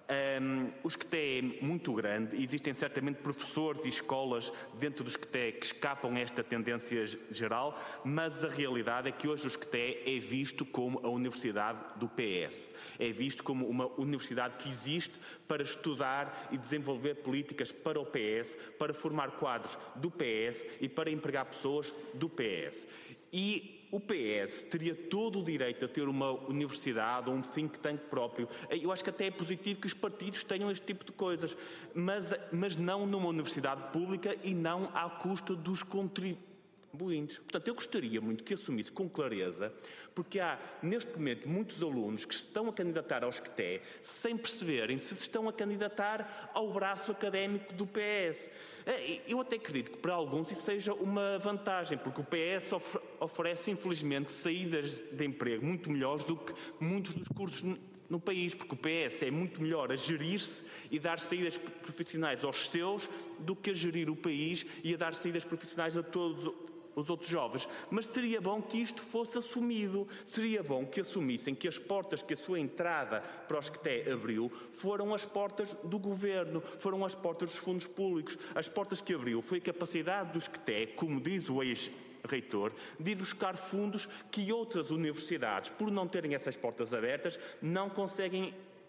Um, o ISCTE é muito grande, existem certamente professores e escolas dentro do ISCTE que escapam a esta tendência geral, mas a realidade é que hoje o ISCTE é visto como a universidade do P S. É visto como uma universidade que existe para estudar e desenvolver políticas para o P S, para formar quadros do P S e para empregar pessoas do P S. E o P S teria todo o direito a ter uma universidade ou um think tank próprio. Eu acho que até é positivo que os partidos tenham este tipo de coisas, mas, mas não numa universidade pública e não à custa dos contribuintes. Portanto, eu gostaria muito que assumisse com clareza, porque há, neste momento, muitos alunos que se estão a candidatar ao ISCTE sem perceberem se se estão a candidatar ao braço académico do P S. Eu até acredito que para alguns isso seja uma vantagem, porque o P S oferece, infelizmente, saídas de emprego muito melhores do que muitos dos cursos no país, porque o P S é muito melhor a gerir-se e dar saídas profissionais aos seus do que a gerir o país e a dar saídas profissionais a todos os outros jovens. Mas seria bom que isto fosse assumido, seria bom que assumissem que as portas que a sua entrada para o ISCTE abriu foram as portas do governo, foram as portas dos fundos públicos. As portas que abriu foi a capacidade do ISCTE, como diz o ex-reitor, de ir buscar fundos que outras universidades, por não terem essas portas abertas, não conseguem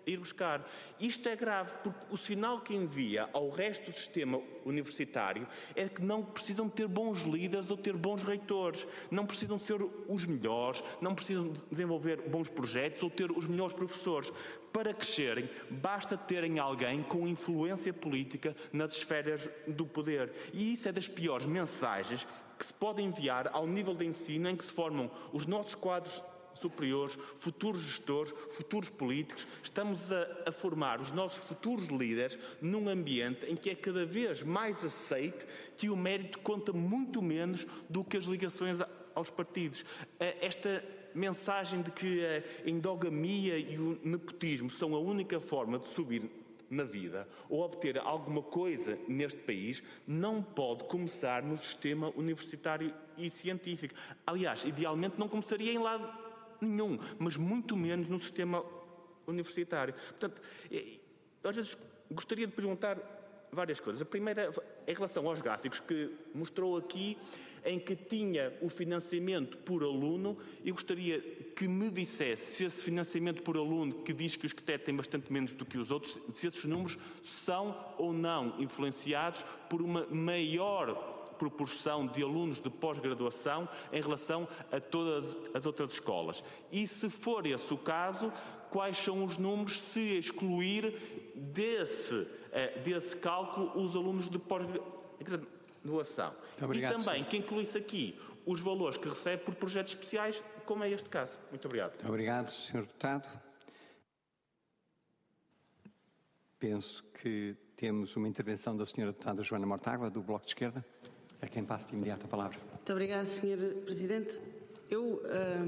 ir buscar. Isto é grave, porque o sinal que envia ao resto do sistema universitário é que não precisam ter bons líderes ou ter bons reitores, não precisam ser os melhores, não precisam desenvolver bons projetos ou ter os melhores professores. Para crescerem, basta terem alguém com influência política nas esferas do poder. E isso é das piores mensagens que se pode enviar ao nível de ensino em que se formam os nossos quadros superiores, futuros gestores, futuros políticos. Estamos a, a formar os nossos futuros líderes num ambiente em que é cada vez mais aceite que o mérito conta muito menos do que as ligações aos partidos. Esta mensagem de que a endogamia e o nepotismo são a única forma de subir na vida ou obter alguma coisa neste país não pode começar no sistema universitário e científico. Aliás, idealmente não começaria em lado nenhum, mas muito menos no sistema universitário. Portanto, eu às vezes gostaria de perguntar várias coisas. A primeira, em relação aos gráficos que mostrou aqui, em que tinha o financiamento por aluno, e gostaria que me dissesse se esse financiamento por aluno, que diz que os C T E têm bastante menos do que os outros, se esses números são ou não influenciados por uma maior proporção de alunos de pós-graduação em relação a todas as outras escolas. E se for esse o caso, quais são os números se excluir desse, desse cálculo os alunos de pós-graduação? Obrigado, e também senhor. que inclui-se aqui os valores que recebe por projetos especiais, como é este caso. Muito obrigado. Muito obrigado, senhor Deputado. Penso que temos uma intervenção da senhora Deputada Joana Mortágua, do Bloco de Esquerda, a quem passo de imediato a palavra. Muito obrigada, senhor Presidente. Eu,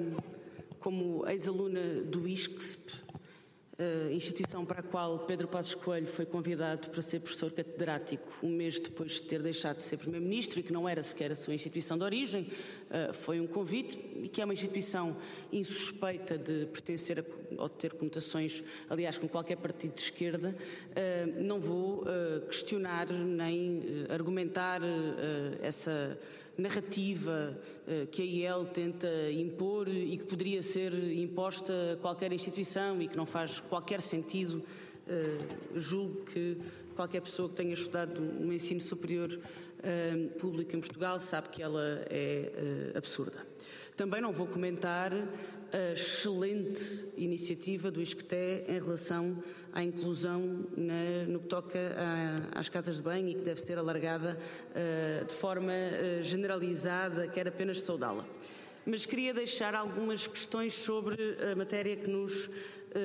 como ex-aluna do I S C S P, instituição para a qual Pedro Passos Coelho foi convidado para ser professor catedrático um mês depois de ter deixado de ser Primeiro-Ministro e que não era sequer a sua instituição de origem, foi um convite, e que é uma instituição insuspeita de pertencer a, ou de ter conotações, aliás, com qualquer partido de esquerda. Não vou questionar nem argumentar essa narrativa uh, que a I E L tenta impor e que poderia ser imposta a qualquer instituição e que não faz qualquer sentido. Uh, julgo que qualquer pessoa que tenha estudado um ensino superior uh, público em Portugal sabe que ela é uh, absurda. Também não vou comentar a excelente iniciativa do I S C T E em relação à inclusão na, no que toca a, às casas de banho e que deve ser alargada uh, de forma uh, generalizada, quero apenas saudá-la. Mas queria deixar algumas questões sobre a matéria que nos uh,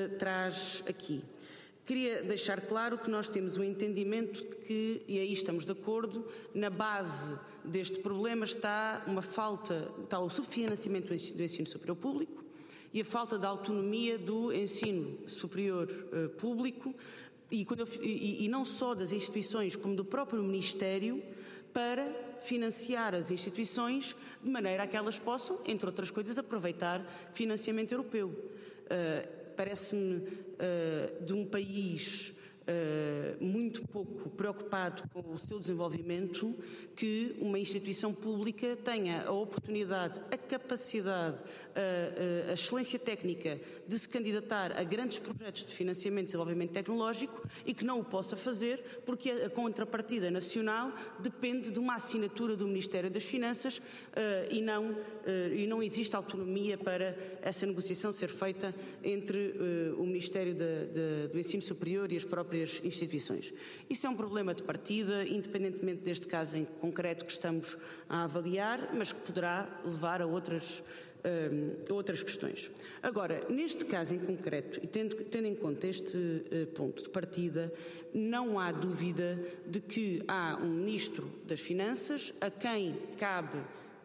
traz aqui. Queria deixar claro que nós temos o entendimento de que, e aí estamos de acordo, na base deste problema está uma falta, está o subfinanciamento do ensino superior público e a falta de autonomia do ensino superior uh, público e, quando eu, e, e não só das instituições como do próprio Ministério para financiar as instituições de maneira a que elas possam, entre outras coisas, aproveitar financiamento europeu. Uh, Parece-me uh, de um país uh, muito pouco preocupado com o seu desenvolvimento que uma instituição pública tenha a oportunidade, a capacidade, a, a excelência técnica de se candidatar a grandes projetos de financiamento e desenvolvimento tecnológico e que não o possa fazer porque a contrapartida nacional depende de uma assinatura do Ministério das Finanças uh, e, não, uh, e não existe autonomia para essa negociação ser feita entre uh, o Ministério de, de, do Ensino Superior e as próprias instituições. Isso é um problema de partida, independentemente deste caso em concreto que estamos a avaliar, mas que poderá levar a outras Uh, outras questões. Agora, neste caso em concreto, e tendo, tendo em conta este uh, ponto de partida, não há dúvida de que há um Ministro das Finanças a quem cabe uh,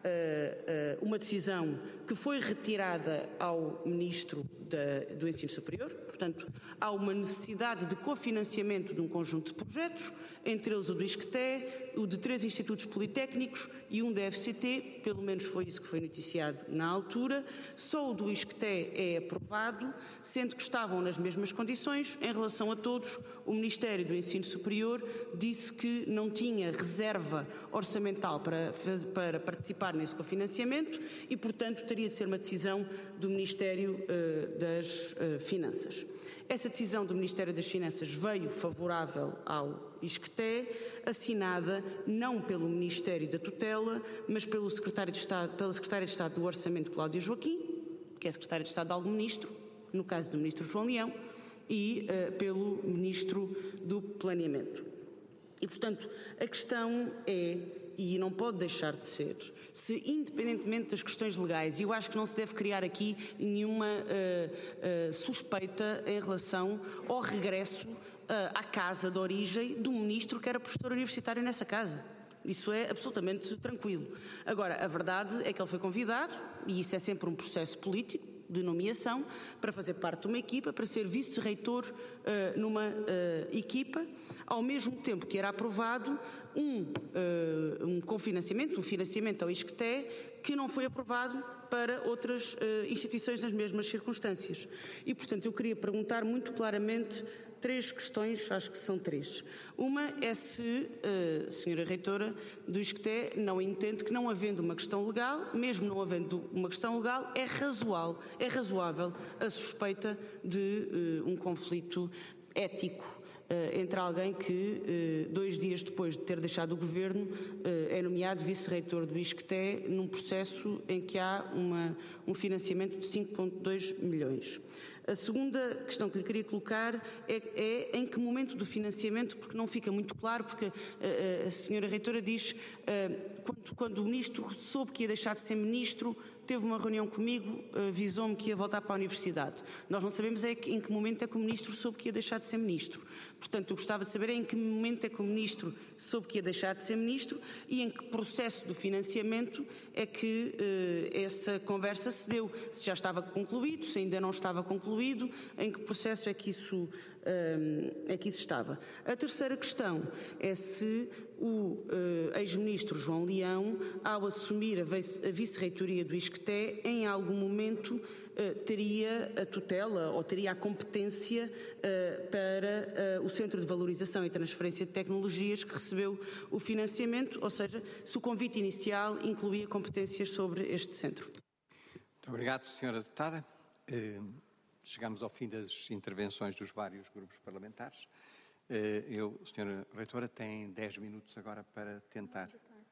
uh, uma decisão que foi retirada ao Ministro da, do Ensino Superior. Portanto, há uma necessidade de cofinanciamento de um conjunto de projetos, entre eles o do I S C T E, o de três institutos politécnicos e um da F C T, pelo menos foi isso que foi noticiado na altura. Só o do I S C T E é aprovado, sendo que estavam nas mesmas condições. Em relação a todos, o Ministério do Ensino Superior disse que não tinha reserva orçamental para, para participar nesse cofinanciamento e, portanto, teria de ser uma decisão do Ministério uh, das uh, Finanças. Essa decisão do Ministério das Finanças veio favorável ao ISCTE, assinada não pelo Ministério da Tutela, mas pelo Secretário de Estado, pela Secretária de Estado do Orçamento, Cláudia Joaquim, que é Secretária de Estado de algum Ministro, no caso do Ministro João Leão, e uh, pelo Ministro do Planeamento. E, portanto, a questão é, e não pode deixar de ser, se independentemente das questões legais, e eu acho que não se deve criar aqui nenhuma uh, uh, suspeita em relação ao regresso uh, à casa de origem do Ministro que era professor universitário nessa casa. Isso é absolutamente tranquilo. Agora, a verdade é que ele foi convidado, e isso é sempre um processo político, de nomeação, para fazer parte de uma equipa, para ser vice-reitor uh, numa uh, equipa, ao mesmo tempo que era aprovado um, uh, um cofinanciamento, um financiamento ao ISCTE, que não foi aprovado para outras uh, instituições nas mesmas circunstâncias. E, portanto, eu queria perguntar muito claramente três questões, acho que são três. Uma é se a senhora Reitora do ISCTE não entende que, não havendo uma questão legal, mesmo não havendo uma questão legal, é razoável, é razoável a suspeita de uh, um conflito ético entre alguém que, dois dias depois de ter deixado o Governo, é nomeado vice-reitor do ISCTE num processo em que há uma, um financiamento de cinco vírgula dois milhões. A segunda questão que lhe queria colocar é, é em que momento do financiamento, porque não fica muito claro, porque a, a senhora Reitora diz, quando, quando o Ministro soube que ia deixar de ser Ministro, teve uma reunião comigo, avisou-me que ia voltar para a Universidade. Nós não sabemos é que, em que momento é que o Ministro soube que ia deixar de ser Ministro. Portanto, eu gostava de saber é em que momento é que o Ministro soube que ia deixar de ser Ministro e em que processo do financiamento é que eh, essa conversa se deu. Se já estava concluído, se ainda não estava concluído, em que processo é que isso, eh, é que isso estava. A terceira questão é se o eh, ex-ministro João Leão, ao assumir a vice-reitoria do ISCTE, em algum momento eh, teria a tutela ou teria a competência eh, para eh, o Centro de Valorização e Transferência de Tecnologias que recebeu o financiamento, ou seja, se o convite inicial incluía competências sobre este centro. Muito obrigado, senhora Deputada. Eh, chegamos ao fim das intervenções dos vários grupos parlamentares. Eu, senhora Reitora, tem dez minutos agora para tentar.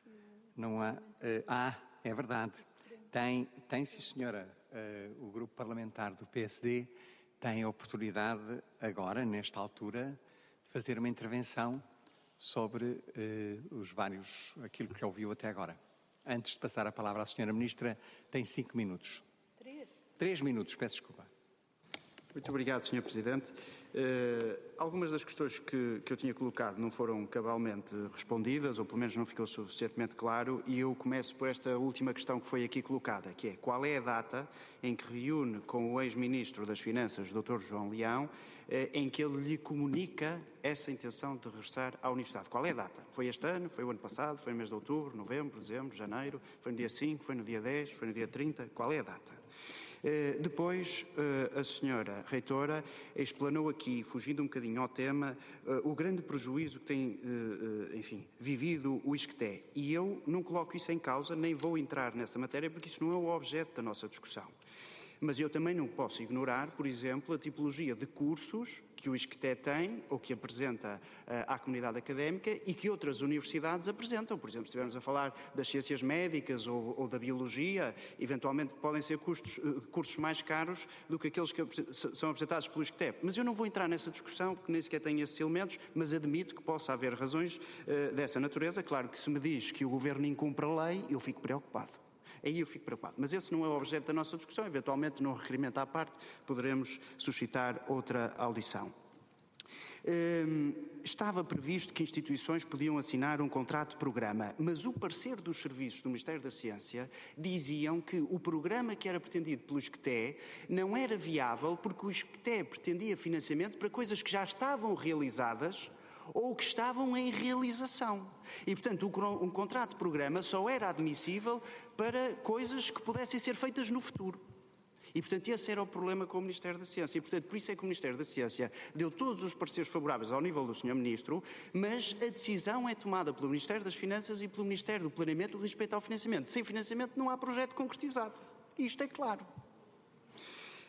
Não há... Uh, ah, é verdade. Tem, tem sim, senhora. Uh, o grupo parlamentar do P S D tem a oportunidade agora, nesta altura, de fazer uma intervenção sobre uh, os vários, aquilo que ouviu até agora. Antes de passar a palavra à senhora Ministra, tem cinco minutos. Três? Três minutos, peço desculpa. Muito obrigado, senhor Presidente. Uh, algumas das questões que, que eu tinha colocado não foram cabalmente respondidas, ou pelo menos não ficou suficientemente claro, e eu começo por esta última questão que foi aqui colocada, que é qual é a data em que reúne com o ex-ministro das Finanças, doutor João Leão, uh, em que ele lhe comunica essa intenção de regressar à Universidade. Qual é a data? Foi este ano? Foi o ano passado? Foi no mês de outubro, novembro, dezembro, janeiro? Foi no dia cinco? Foi no dia dez? Foi no dia trinta? Qual é a data? Uh, depois, uh, a senhora Reitora explanou aqui, fugindo um bocadinho ao tema, uh, o grande prejuízo que tem, uh, uh, enfim, vivido o ISCTE. E eu não coloco isso em causa, nem vou entrar nessa matéria, porque isso não é o objeto da nossa discussão. Mas eu também não posso ignorar, por exemplo, a tipologia de cursos que o ISCTE tem, ou que apresenta uh, à comunidade académica e que outras universidades apresentam. Por exemplo, se estivermos a falar das ciências médicas ou, ou da biologia, eventualmente podem ser custos, uh, cursos mais caros do que aqueles que são apresentados pelo ISCTE. Mas eu não vou entrar nessa discussão, porque nem sequer tem esses elementos, mas admito que possa haver razões uh, dessa natureza. Claro que se me diz que o Governo incumpre a lei, eu fico preocupado. Aí eu fico preocupado. Mas esse não é o objeto da nossa discussão. Eventualmente, num requerimento à parte, poderemos suscitar outra audição. Hum, estava previsto que instituições podiam assinar um contrato de programa, mas o parecer dos serviços do Ministério da Ciência diziam que o programa que era pretendido pelo ISCTE não era viável porque o ISCTE pretendia financiamento para coisas que já estavam realizadas ou que estavam em realização. E, portanto, um contrato de programa só era admissível para coisas que pudessem ser feitas no futuro. E, portanto, esse era o problema com o Ministério da Ciência. E, portanto, por isso é que o Ministério da Ciência deu todos os pareceres favoráveis ao nível do senhor Ministro, mas a decisão é tomada pelo Ministério das Finanças e pelo Ministério do Planeamento no respeito ao financiamento. Sem financiamento não há projeto concretizado. E isto é claro.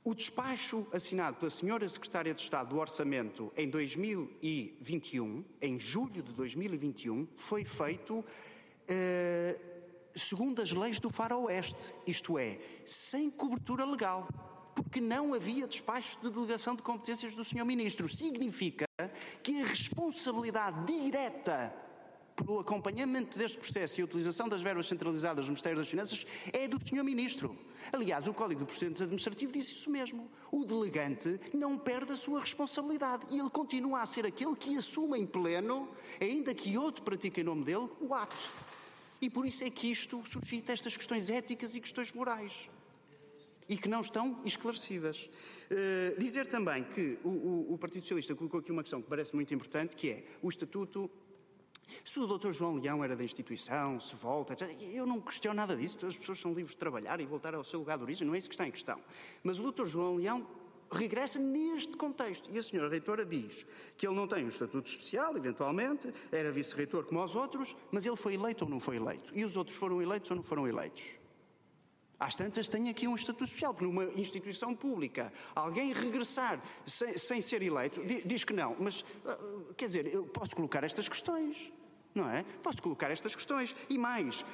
O despacho assinado pela senhora Secretária de Estado do Orçamento em dois mil e vinte e um, em julho de dois mil e vinte e um, foi feito uh, segundo as leis do Faroeste, isto é, sem cobertura legal, porque não havia despacho de delegação de competências do senhor Ministro. Significa que a responsabilidade direta pelo acompanhamento deste processo e a utilização das verbas centralizadas do Ministério das Finanças é do senhor Ministro. Aliás, o Código de Procedimento Administrativo diz isso mesmo. O delegante não perde a sua responsabilidade e ele continua a ser aquele que assume em pleno, ainda que outro pratique em nome dele, o ato. E por isso é que isto suscita estas questões éticas e questões morais e que não estão esclarecidas. Uh, dizer também que o, o, o Partido Socialista colocou aqui uma questão que parece muito importante, que é o Estatuto. Se o doutor João Leão era da instituição, se volta, etcétera, eu não questiono nada disso, as pessoas são livres de trabalhar e voltar ao seu lugar de origem, não é isso que está em questão. Mas o doutor João Leão regressa neste contexto. E a senhora reitora diz que ele não tem um estatuto especial, eventualmente, era vice-reitor como os outros, mas ele foi eleito ou não foi eleito? E os outros foram eleitos ou não foram eleitos? Às tantas tem aqui um estatuto especial, porque numa instituição pública, alguém regressar sem, sem ser eleito, diz que não, mas, quer dizer, eu posso colocar estas questões, não é? Posso colocar estas questões. E mais,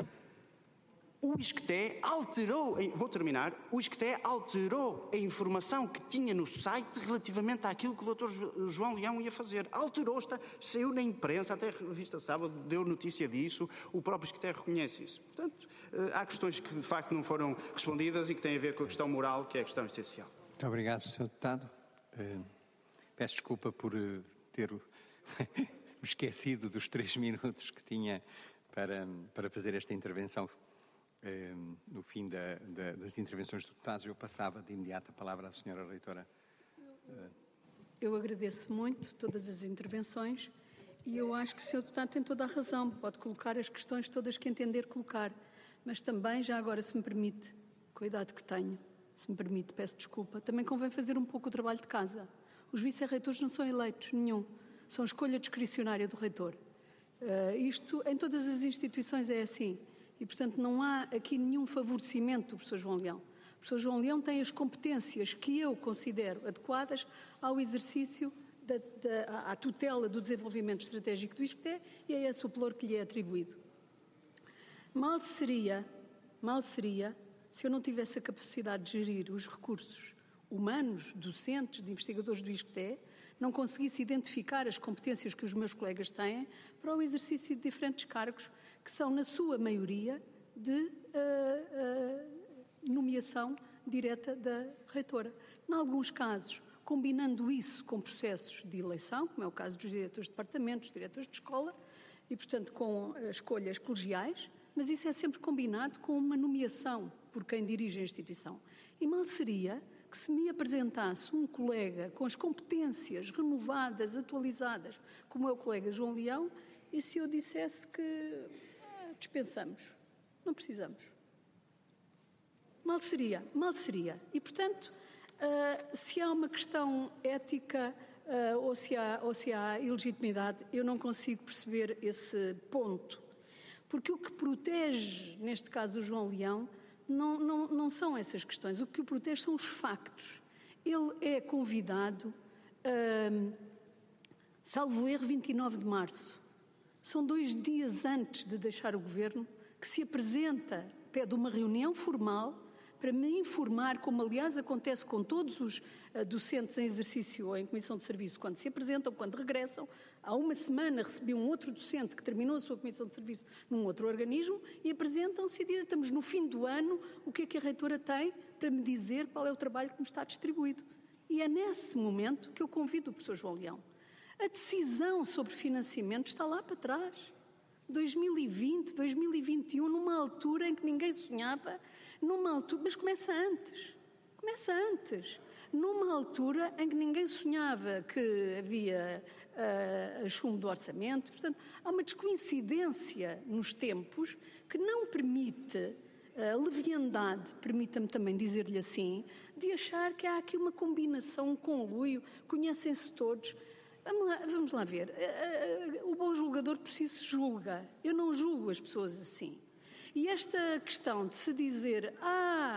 o ISCTE alterou, vou terminar, o ISCTE alterou a informação que tinha no site relativamente àquilo que o doutor João Leão ia fazer. Alterou, está, saiu na imprensa, até a revista Sábado deu notícia disso, o próprio ISCTE reconhece isso. Portanto, há questões que de facto não foram respondidas e que têm a ver com a questão moral, que é a questão essencial. Muito obrigado, senhor Deputado. Uh, peço desculpa por uh, ter me esquecido dos três minutos que tinha para, para fazer esta intervenção. Uh, no fim da, da, das intervenções dos deputados, eu passava de imediato a palavra à senhora reitora. Uh. Eu agradeço muito todas as intervenções e eu acho que o senhor deputado tem toda a razão, pode colocar as questões todas que entender colocar, mas também, já agora, se me permite, com a idade que tenho, se me permite, peço desculpa, também convém fazer um pouco o trabalho de casa. Os vice-reitores não são eleitos, nenhum, são escolha discricionária do reitor. Uh, isto, em todas as instituições é assim. E, portanto, não há aqui nenhum favorecimento do professor João Leão. O professor João Leão tem as competências que eu considero adequadas ao exercício, da, da, à tutela do desenvolvimento estratégico do ISCTE e é esse o pelour que lhe é atribuído. Mal seria, mal seria, se eu não tivesse a capacidade de gerir os recursos humanos, docentes, de investigadores do ISCTE, não conseguisse identificar as competências que os meus colegas têm para o exercício de diferentes cargos que são, na sua maioria, de uh, uh, nomeação direta da reitora. Em alguns casos, combinando isso com processos de eleição, como é o caso dos diretores de departamentos, diretores de escola, e, portanto, com uh, escolhas colegiais, mas isso é sempre combinado com uma nomeação por quem dirige a instituição. E mal seria que se me apresentasse um colega com as competências renovadas, atualizadas, como é o colega João Leão, e se eu dissesse que ah, dispensamos, não precisamos. Mal seria, mal seria. E, portanto, uh, se há uma questão ética uh, ou, se há, ou se há ilegitimidade, eu não consigo perceber esse ponto. Porque o que protege, neste caso do João Leão, Não, não, não são essas questões. O que o protege são os factos. Ele é convidado, uh, salvo erro, vinte e nove de março. São dois dias antes de deixar o governo que se apresenta, pede uma reunião formal para me informar, como aliás acontece com todos os uh, docentes em exercício ou em comissão de serviço, quando se apresentam, quando regressam. Há uma semana recebi um outro docente que terminou a sua comissão de serviço num outro organismo e apresentam-se e dizem, estamos no fim do ano, o que é que a reitora tem para me dizer qual é o trabalho que me está distribuído. E é nesse momento que eu convido o professor João Leão. A decisão sobre financiamento está lá para trás. dois mil e vinte, dois mil e vinte e um, numa altura em que ninguém sonhava, numa altura, mas começa antes, começa antes, numa altura em que ninguém sonhava que havia uh, chumbo do orçamento. Portanto, há uma descoincidência nos tempos que não permite a leviandade, permita-me também dizer-lhe assim, de achar que há aqui uma combinação, um conluio, conhecem-se todos. Vamos lá, vamos lá ver, o bom julgador por si se julga, eu não julgo as pessoas assim. E esta questão de se dizer, ah,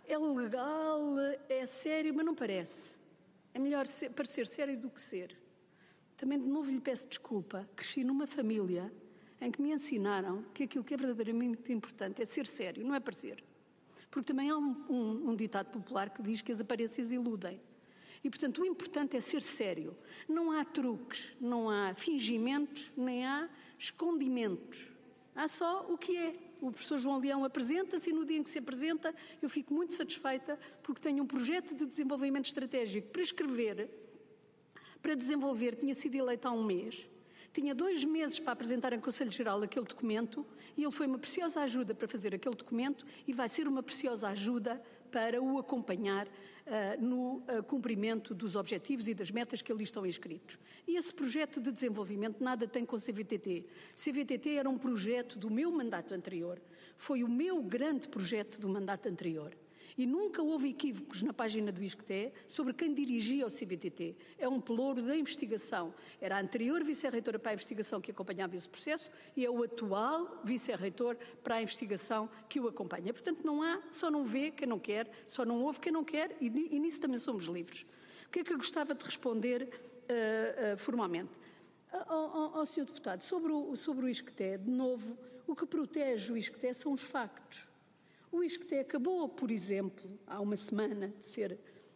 é legal, é sério, mas não parece. É melhor ser, parecer sério do que ser. Também, de novo, lhe peço desculpa. Cresci numa família em que me ensinaram que aquilo que é verdadeiramente importante é ser sério, não é parecer. Porque também há um, um, um ditado popular que diz que as aparências iludem. E, portanto, o importante é ser sério. Não há truques, não há fingimentos, nem há escondimentos. Há só o que é. O professor João Leão apresenta-se e no dia em que se apresenta eu fico muito satisfeita porque tenho um projeto de desenvolvimento estratégico para escrever, para desenvolver. Tinha sido eleito há um mês. Tinha dois meses para apresentar em Conselho Geral aquele documento e ele foi uma preciosa ajuda para fazer aquele documento e vai ser uma preciosa ajuda para o acompanhar uh, no uh, cumprimento dos objetivos e das metas que ali estão inscritos. E esse projeto de desenvolvimento nada tem com o C V T T. C V T T era um projeto do meu mandato anterior, foi o meu grande projeto do mandato anterior. E nunca houve equívocos na página do ISCTE sobre quem dirigia o C V T T. É um pelouro da investigação. Era a anterior vice-reitora para a investigação que acompanhava esse processo e é o atual vice-reitor para a investigação que o acompanha. Portanto, não há, só não vê quem não quer, só não ouve quem não quer e, e nisso também somos livres. O que é que eu gostava de responder uh, uh, formalmente? Ao, ao, ao senhor Deputado, sobre o, sobre o ISCTE, de novo, o que protege o ISCTE são os factos. O ISCTE acabou, por exemplo, há uma semana de ser uh,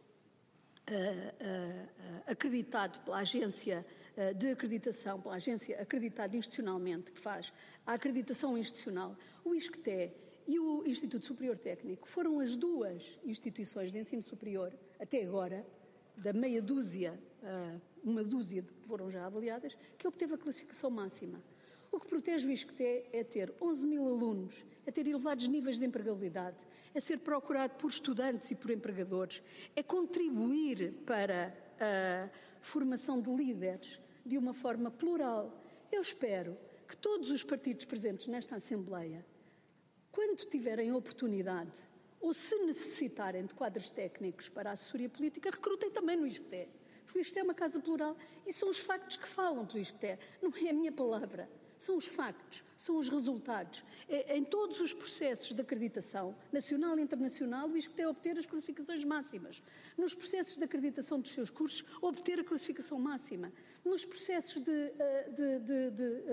uh, acreditado pela agência uh, de acreditação, pela agência acreditada institucionalmente, que faz a acreditação institucional. O ISCTE e o Instituto Superior Técnico foram as duas instituições de ensino superior, até agora, da meia dúzia, uh, uma dúzia que foram já avaliadas, que obteve a classificação máxima. O que protege o ISCTE é ter onze mil alunos, é ter elevados níveis de empregabilidade, é ser procurado por estudantes e por empregadores, é contribuir para a formação de líderes de uma forma plural. Eu espero que todos os partidos presentes nesta Assembleia, quando tiverem oportunidade ou se necessitarem de quadros técnicos para a assessoria política, recrutem também no ISCTE, porque o ISCTE é uma casa plural e são os factos que falam pelo ISCTE, não é a minha palavra. São os factos, são os resultados. Em todos os processos de acreditação, nacional e internacional, o ISCTE obter as classificações máximas. Nos processos de acreditação dos seus cursos, obter a classificação máxima. Nos processos de, de, de, de, de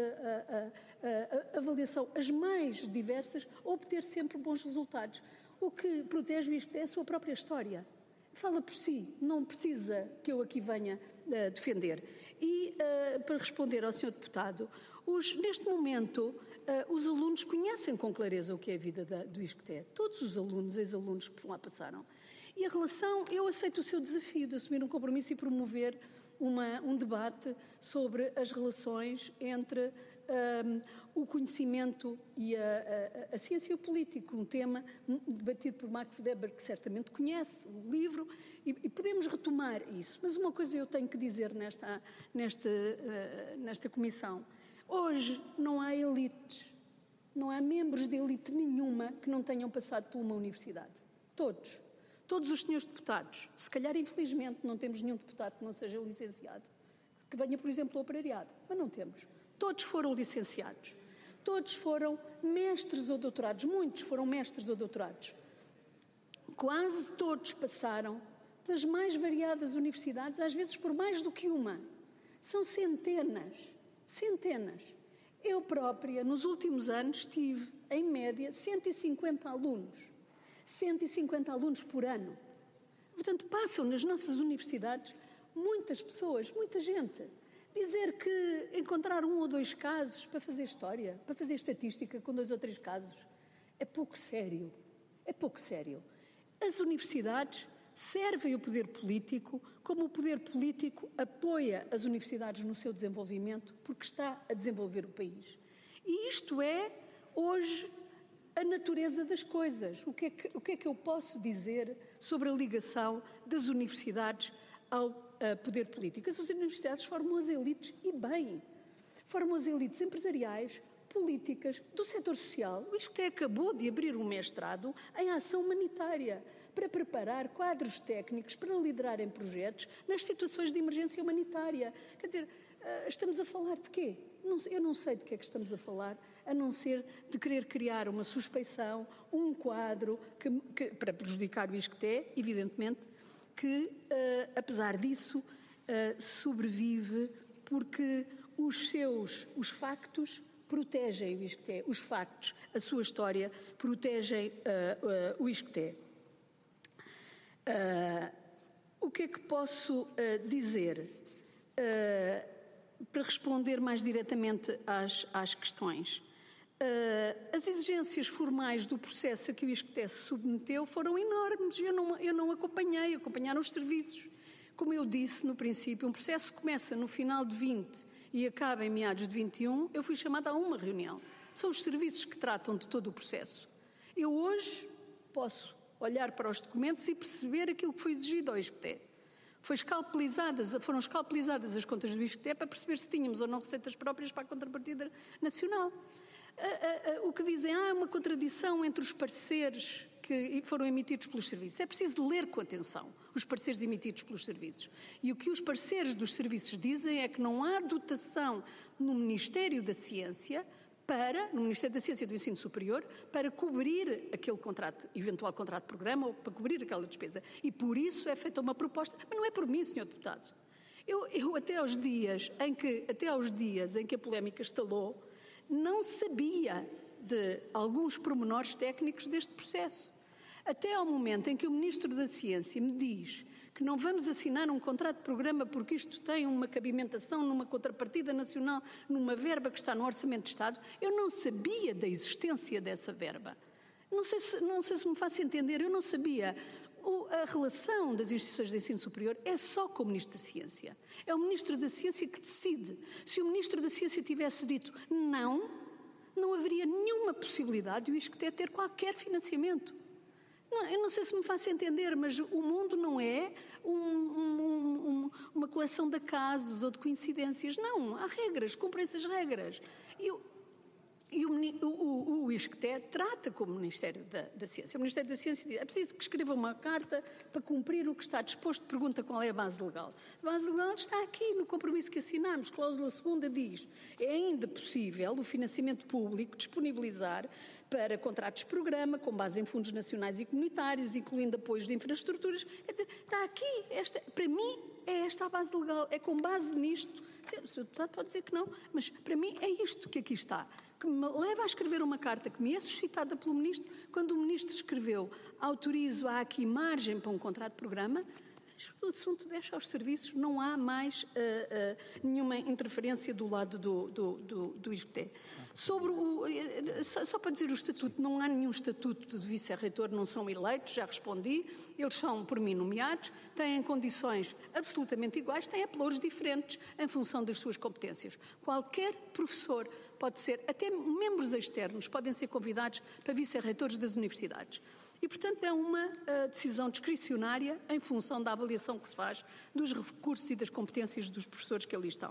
a, a, a, avaliação, as mais diversas, obter sempre bons resultados. O que protege o ISCTE é a sua própria história. Fala por si, não precisa que eu aqui venha uh, defender. E, uh, para responder ao senhor Deputado, os, neste momento, uh, os alunos conhecem com clareza o que é a vida da, do ISCTE. Todos os alunos, ex-alunos que por lá passaram. E a relação, eu aceito o seu desafio de assumir um compromisso e promover uma, um debate sobre as relações entre um, o conhecimento e a, a, a ciência e o político, um tema debatido por Max Weber, que certamente conhece o livro, e, e podemos retomar isso. Mas uma coisa eu tenho que dizer nesta, nesta, uh, nesta comissão. Hoje não há elites, não há membros de elite nenhuma que não tenham passado por uma universidade. Todos. Todos os senhores deputados. Se calhar, infelizmente, não temos nenhum deputado que não seja licenciado, que venha, por exemplo, do operariado, mas não temos. Todos foram licenciados. Todos foram mestres ou doutorados. Muitos foram mestres ou doutorados. Quase todos passaram pelas mais variadas universidades, às vezes por mais do que uma. São centenas, centenas. Eu própria, nos últimos anos, tive, em média, cento e cinquenta alunos. cento e cinquenta alunos por ano. Portanto, passam nas nossas universidades muitas pessoas, muita gente. Dizer que encontrar um ou dois casos para fazer história, para fazer estatística com dois ou três casos, é pouco sério. É pouco sério. As universidades servem o poder político como o poder político apoia as universidades no seu desenvolvimento porque está a desenvolver o país. E isto é, hoje, a natureza das coisas. O que é que, o que é que eu posso dizer sobre a ligação das universidades ao uh, poder político? As universidades formam as elites, e bem, formam as elites empresariais, políticas, do setor social. O ISCTE acabou de abrir um mestrado em ação humanitária para preparar quadros técnicos para liderarem projetos nas situações de emergência humanitária. Quer dizer, estamos a falar de quê? Eu não sei de que é que estamos a falar, a não ser de querer criar uma suspeição, um quadro que, que, para prejudicar o ISCTE, evidentemente, que, uh, apesar disso, uh, sobrevive porque os seus, os factos protegem o ISCTE, os factos, a sua história, protegem uh, uh, o ISCTE. Uh, o que é que posso uh, dizer? Uh, para responder mais diretamente às, às questões. Uh, as exigências formais do processo a que o ISCTE se submeteu foram enormes. Eu não, eu não acompanhei, acompanharam os serviços. Como eu disse no princípio, um processo começa no final de vinte e acaba em meados de vinte e um, eu fui chamada a uma reunião. São os serviços que tratam de todo o processo. Eu hoje posso olhar para os documentos e perceber aquilo que foi exigido ao ISCTE. Foi escalpelizadas, foram escalpelizadas as contas do ISCTE para perceber se tínhamos ou não receitas próprias para a contrapartida nacional. O que dizem, ah, é uma contradição entre os pareceres que foram emitidos pelos serviços. É preciso ler com atenção os pareceres emitidos pelos serviços. E o que os pareceres dos serviços dizem é que não há dotação no Ministério da Ciência para, no Ministério da Ciência e do Ensino Superior, para cobrir aquele contrato, eventual contrato de programa ou para cobrir aquela despesa. E por isso é feita uma proposta, mas não é por mim, senhor Deputado. Eu, eu até aos dias em que, até aos dias em que a polémica estalou, não sabia de alguns pormenores técnicos deste processo. Até ao momento em que o Ministro da Ciência me diz que não vamos assinar um contrato de programa porque isto tem uma cabimentação numa contrapartida nacional, numa verba que está no Orçamento de Estado, eu não sabia da existência dessa verba. Não sei se, não sei se me faço entender, eu não sabia. O, a relação das instituições de ensino superior é só com o Ministro da Ciência. É o Ministro da Ciência que decide. Se o Ministro da Ciência tivesse dito não, não haveria nenhuma possibilidade de o ISCTE ter qualquer financiamento. Não, eu não sei se me faço entender, mas o mundo não é um, um, um, uma coleção de acasos ou de coincidências. Não, há regras, cumprem-se as regras. E, e o, o, o ISCTE trata com o Ministério da, da Ciência. O Ministério da Ciência diz, é preciso que escreva uma carta para cumprir o que está disposto, pergunta qual é a base legal. A base legal está aqui no compromisso que assinamos. Cláusula segunda diz, é ainda possível o financiamento público disponibilizar para contratos de programa, com base em fundos nacionais e comunitários, incluindo apoios de infraestruturas. Quer dizer, está aqui, esta, para mim, é esta a base legal, é com base nisto. O senhor Deputado pode dizer que não, mas para mim é isto que aqui está, que me leva a escrever uma carta que me é suscitada pelo Ministro, quando o Ministro escreveu, autorizo, há aqui margem para um contrato de programa, o assunto deixa aos serviços, não há mais uh, uh, nenhuma interferência do lado do, do, do, do ISCTE. Sobre o, só, só para dizer o estatuto, não há nenhum estatuto de vice-reitor, não são eleitos, já respondi, eles são por mim nomeados, têm condições absolutamente iguais, têm pelouros diferentes em função das suas competências. Qualquer professor pode ser, até membros externos podem ser convidados para vice-reitores das universidades. E, portanto, é uma uh, decisão discricionária em função da avaliação que se faz dos recursos e das competências dos professores que ali estão.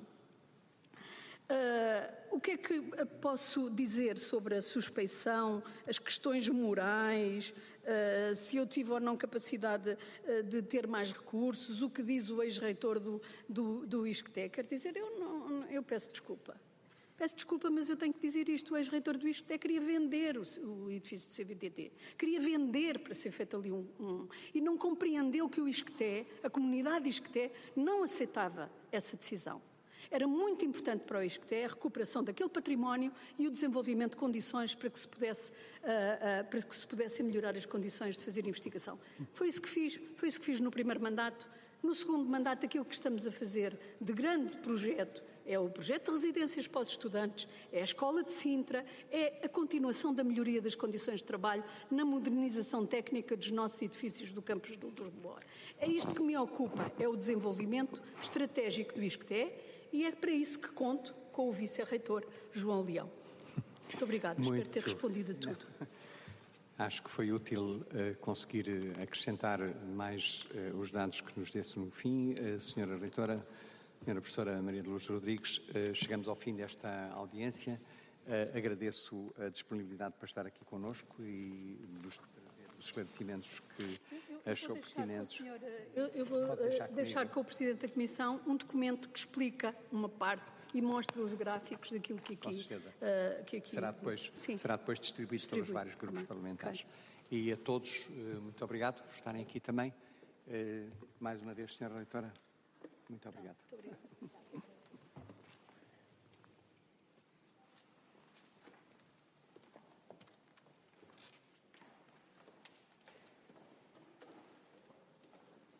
Uh, o que é que posso dizer sobre a suspeição, as questões morais, uh, se eu tive ou não capacidade uh, de ter mais recursos, o que diz o ex-reitor do, do, do ISCTE? Quer dizer, eu, não, eu peço desculpa. Peço desculpa, mas eu tenho que dizer isto. O ex-reitor do ISCTE queria vender o, o edifício do C B T T. Queria vender para ser feito ali um, um... E não compreendeu que o ISCTE, a comunidade ISCTE, não aceitava essa decisão. Era muito importante para o ISCTE a recuperação daquele património e o desenvolvimento de condições para que se pudesse, uh, uh, para que se pudessem melhorar as condições de fazer investigação. Foi isso que fiz. Foi isso que fiz no primeiro mandato. No segundo mandato, aquilo que estamos a fazer de grande projeto é o projeto de residências para os estudantes, é a Escola de Sintra, é a continuação da melhoria das condições de trabalho na modernização técnica dos nossos edifícios do campus do Lisboa. É isto que me ocupa, é o desenvolvimento estratégico do ISCTE e é para isso que conto com o vice-reitor João Leão. Muito obrigada, Muito. Espero ter respondido a tudo. Acho que foi útil uh, conseguir uh, acrescentar mais uh, os dados que nos desse no fim. Uh, senhora Reitora, Senhora Professora Maria de Lourdes Rodrigues, uh, chegamos ao fim desta audiência. Uh, agradeço a disponibilidade para estar aqui connosco e dos, dos esclarecimentos que achou Vou deixar pertinentes. com a senhora- eu, eu vou Pode deixar eh, deixar comigo. com o Presidente da Comissão um documento que explica uma parte e mostra os gráficos daquilo que Com aqui... certeza. eh, que aqui Será depois, Sim. será depois distribuído pelos Distribuído vários grupos também. parlamentares. Ok. E a todos, eh, muito obrigado por estarem aqui também. Eh, Mais uma vez, senhora Reitora, muito obrigado. Muito obrigada.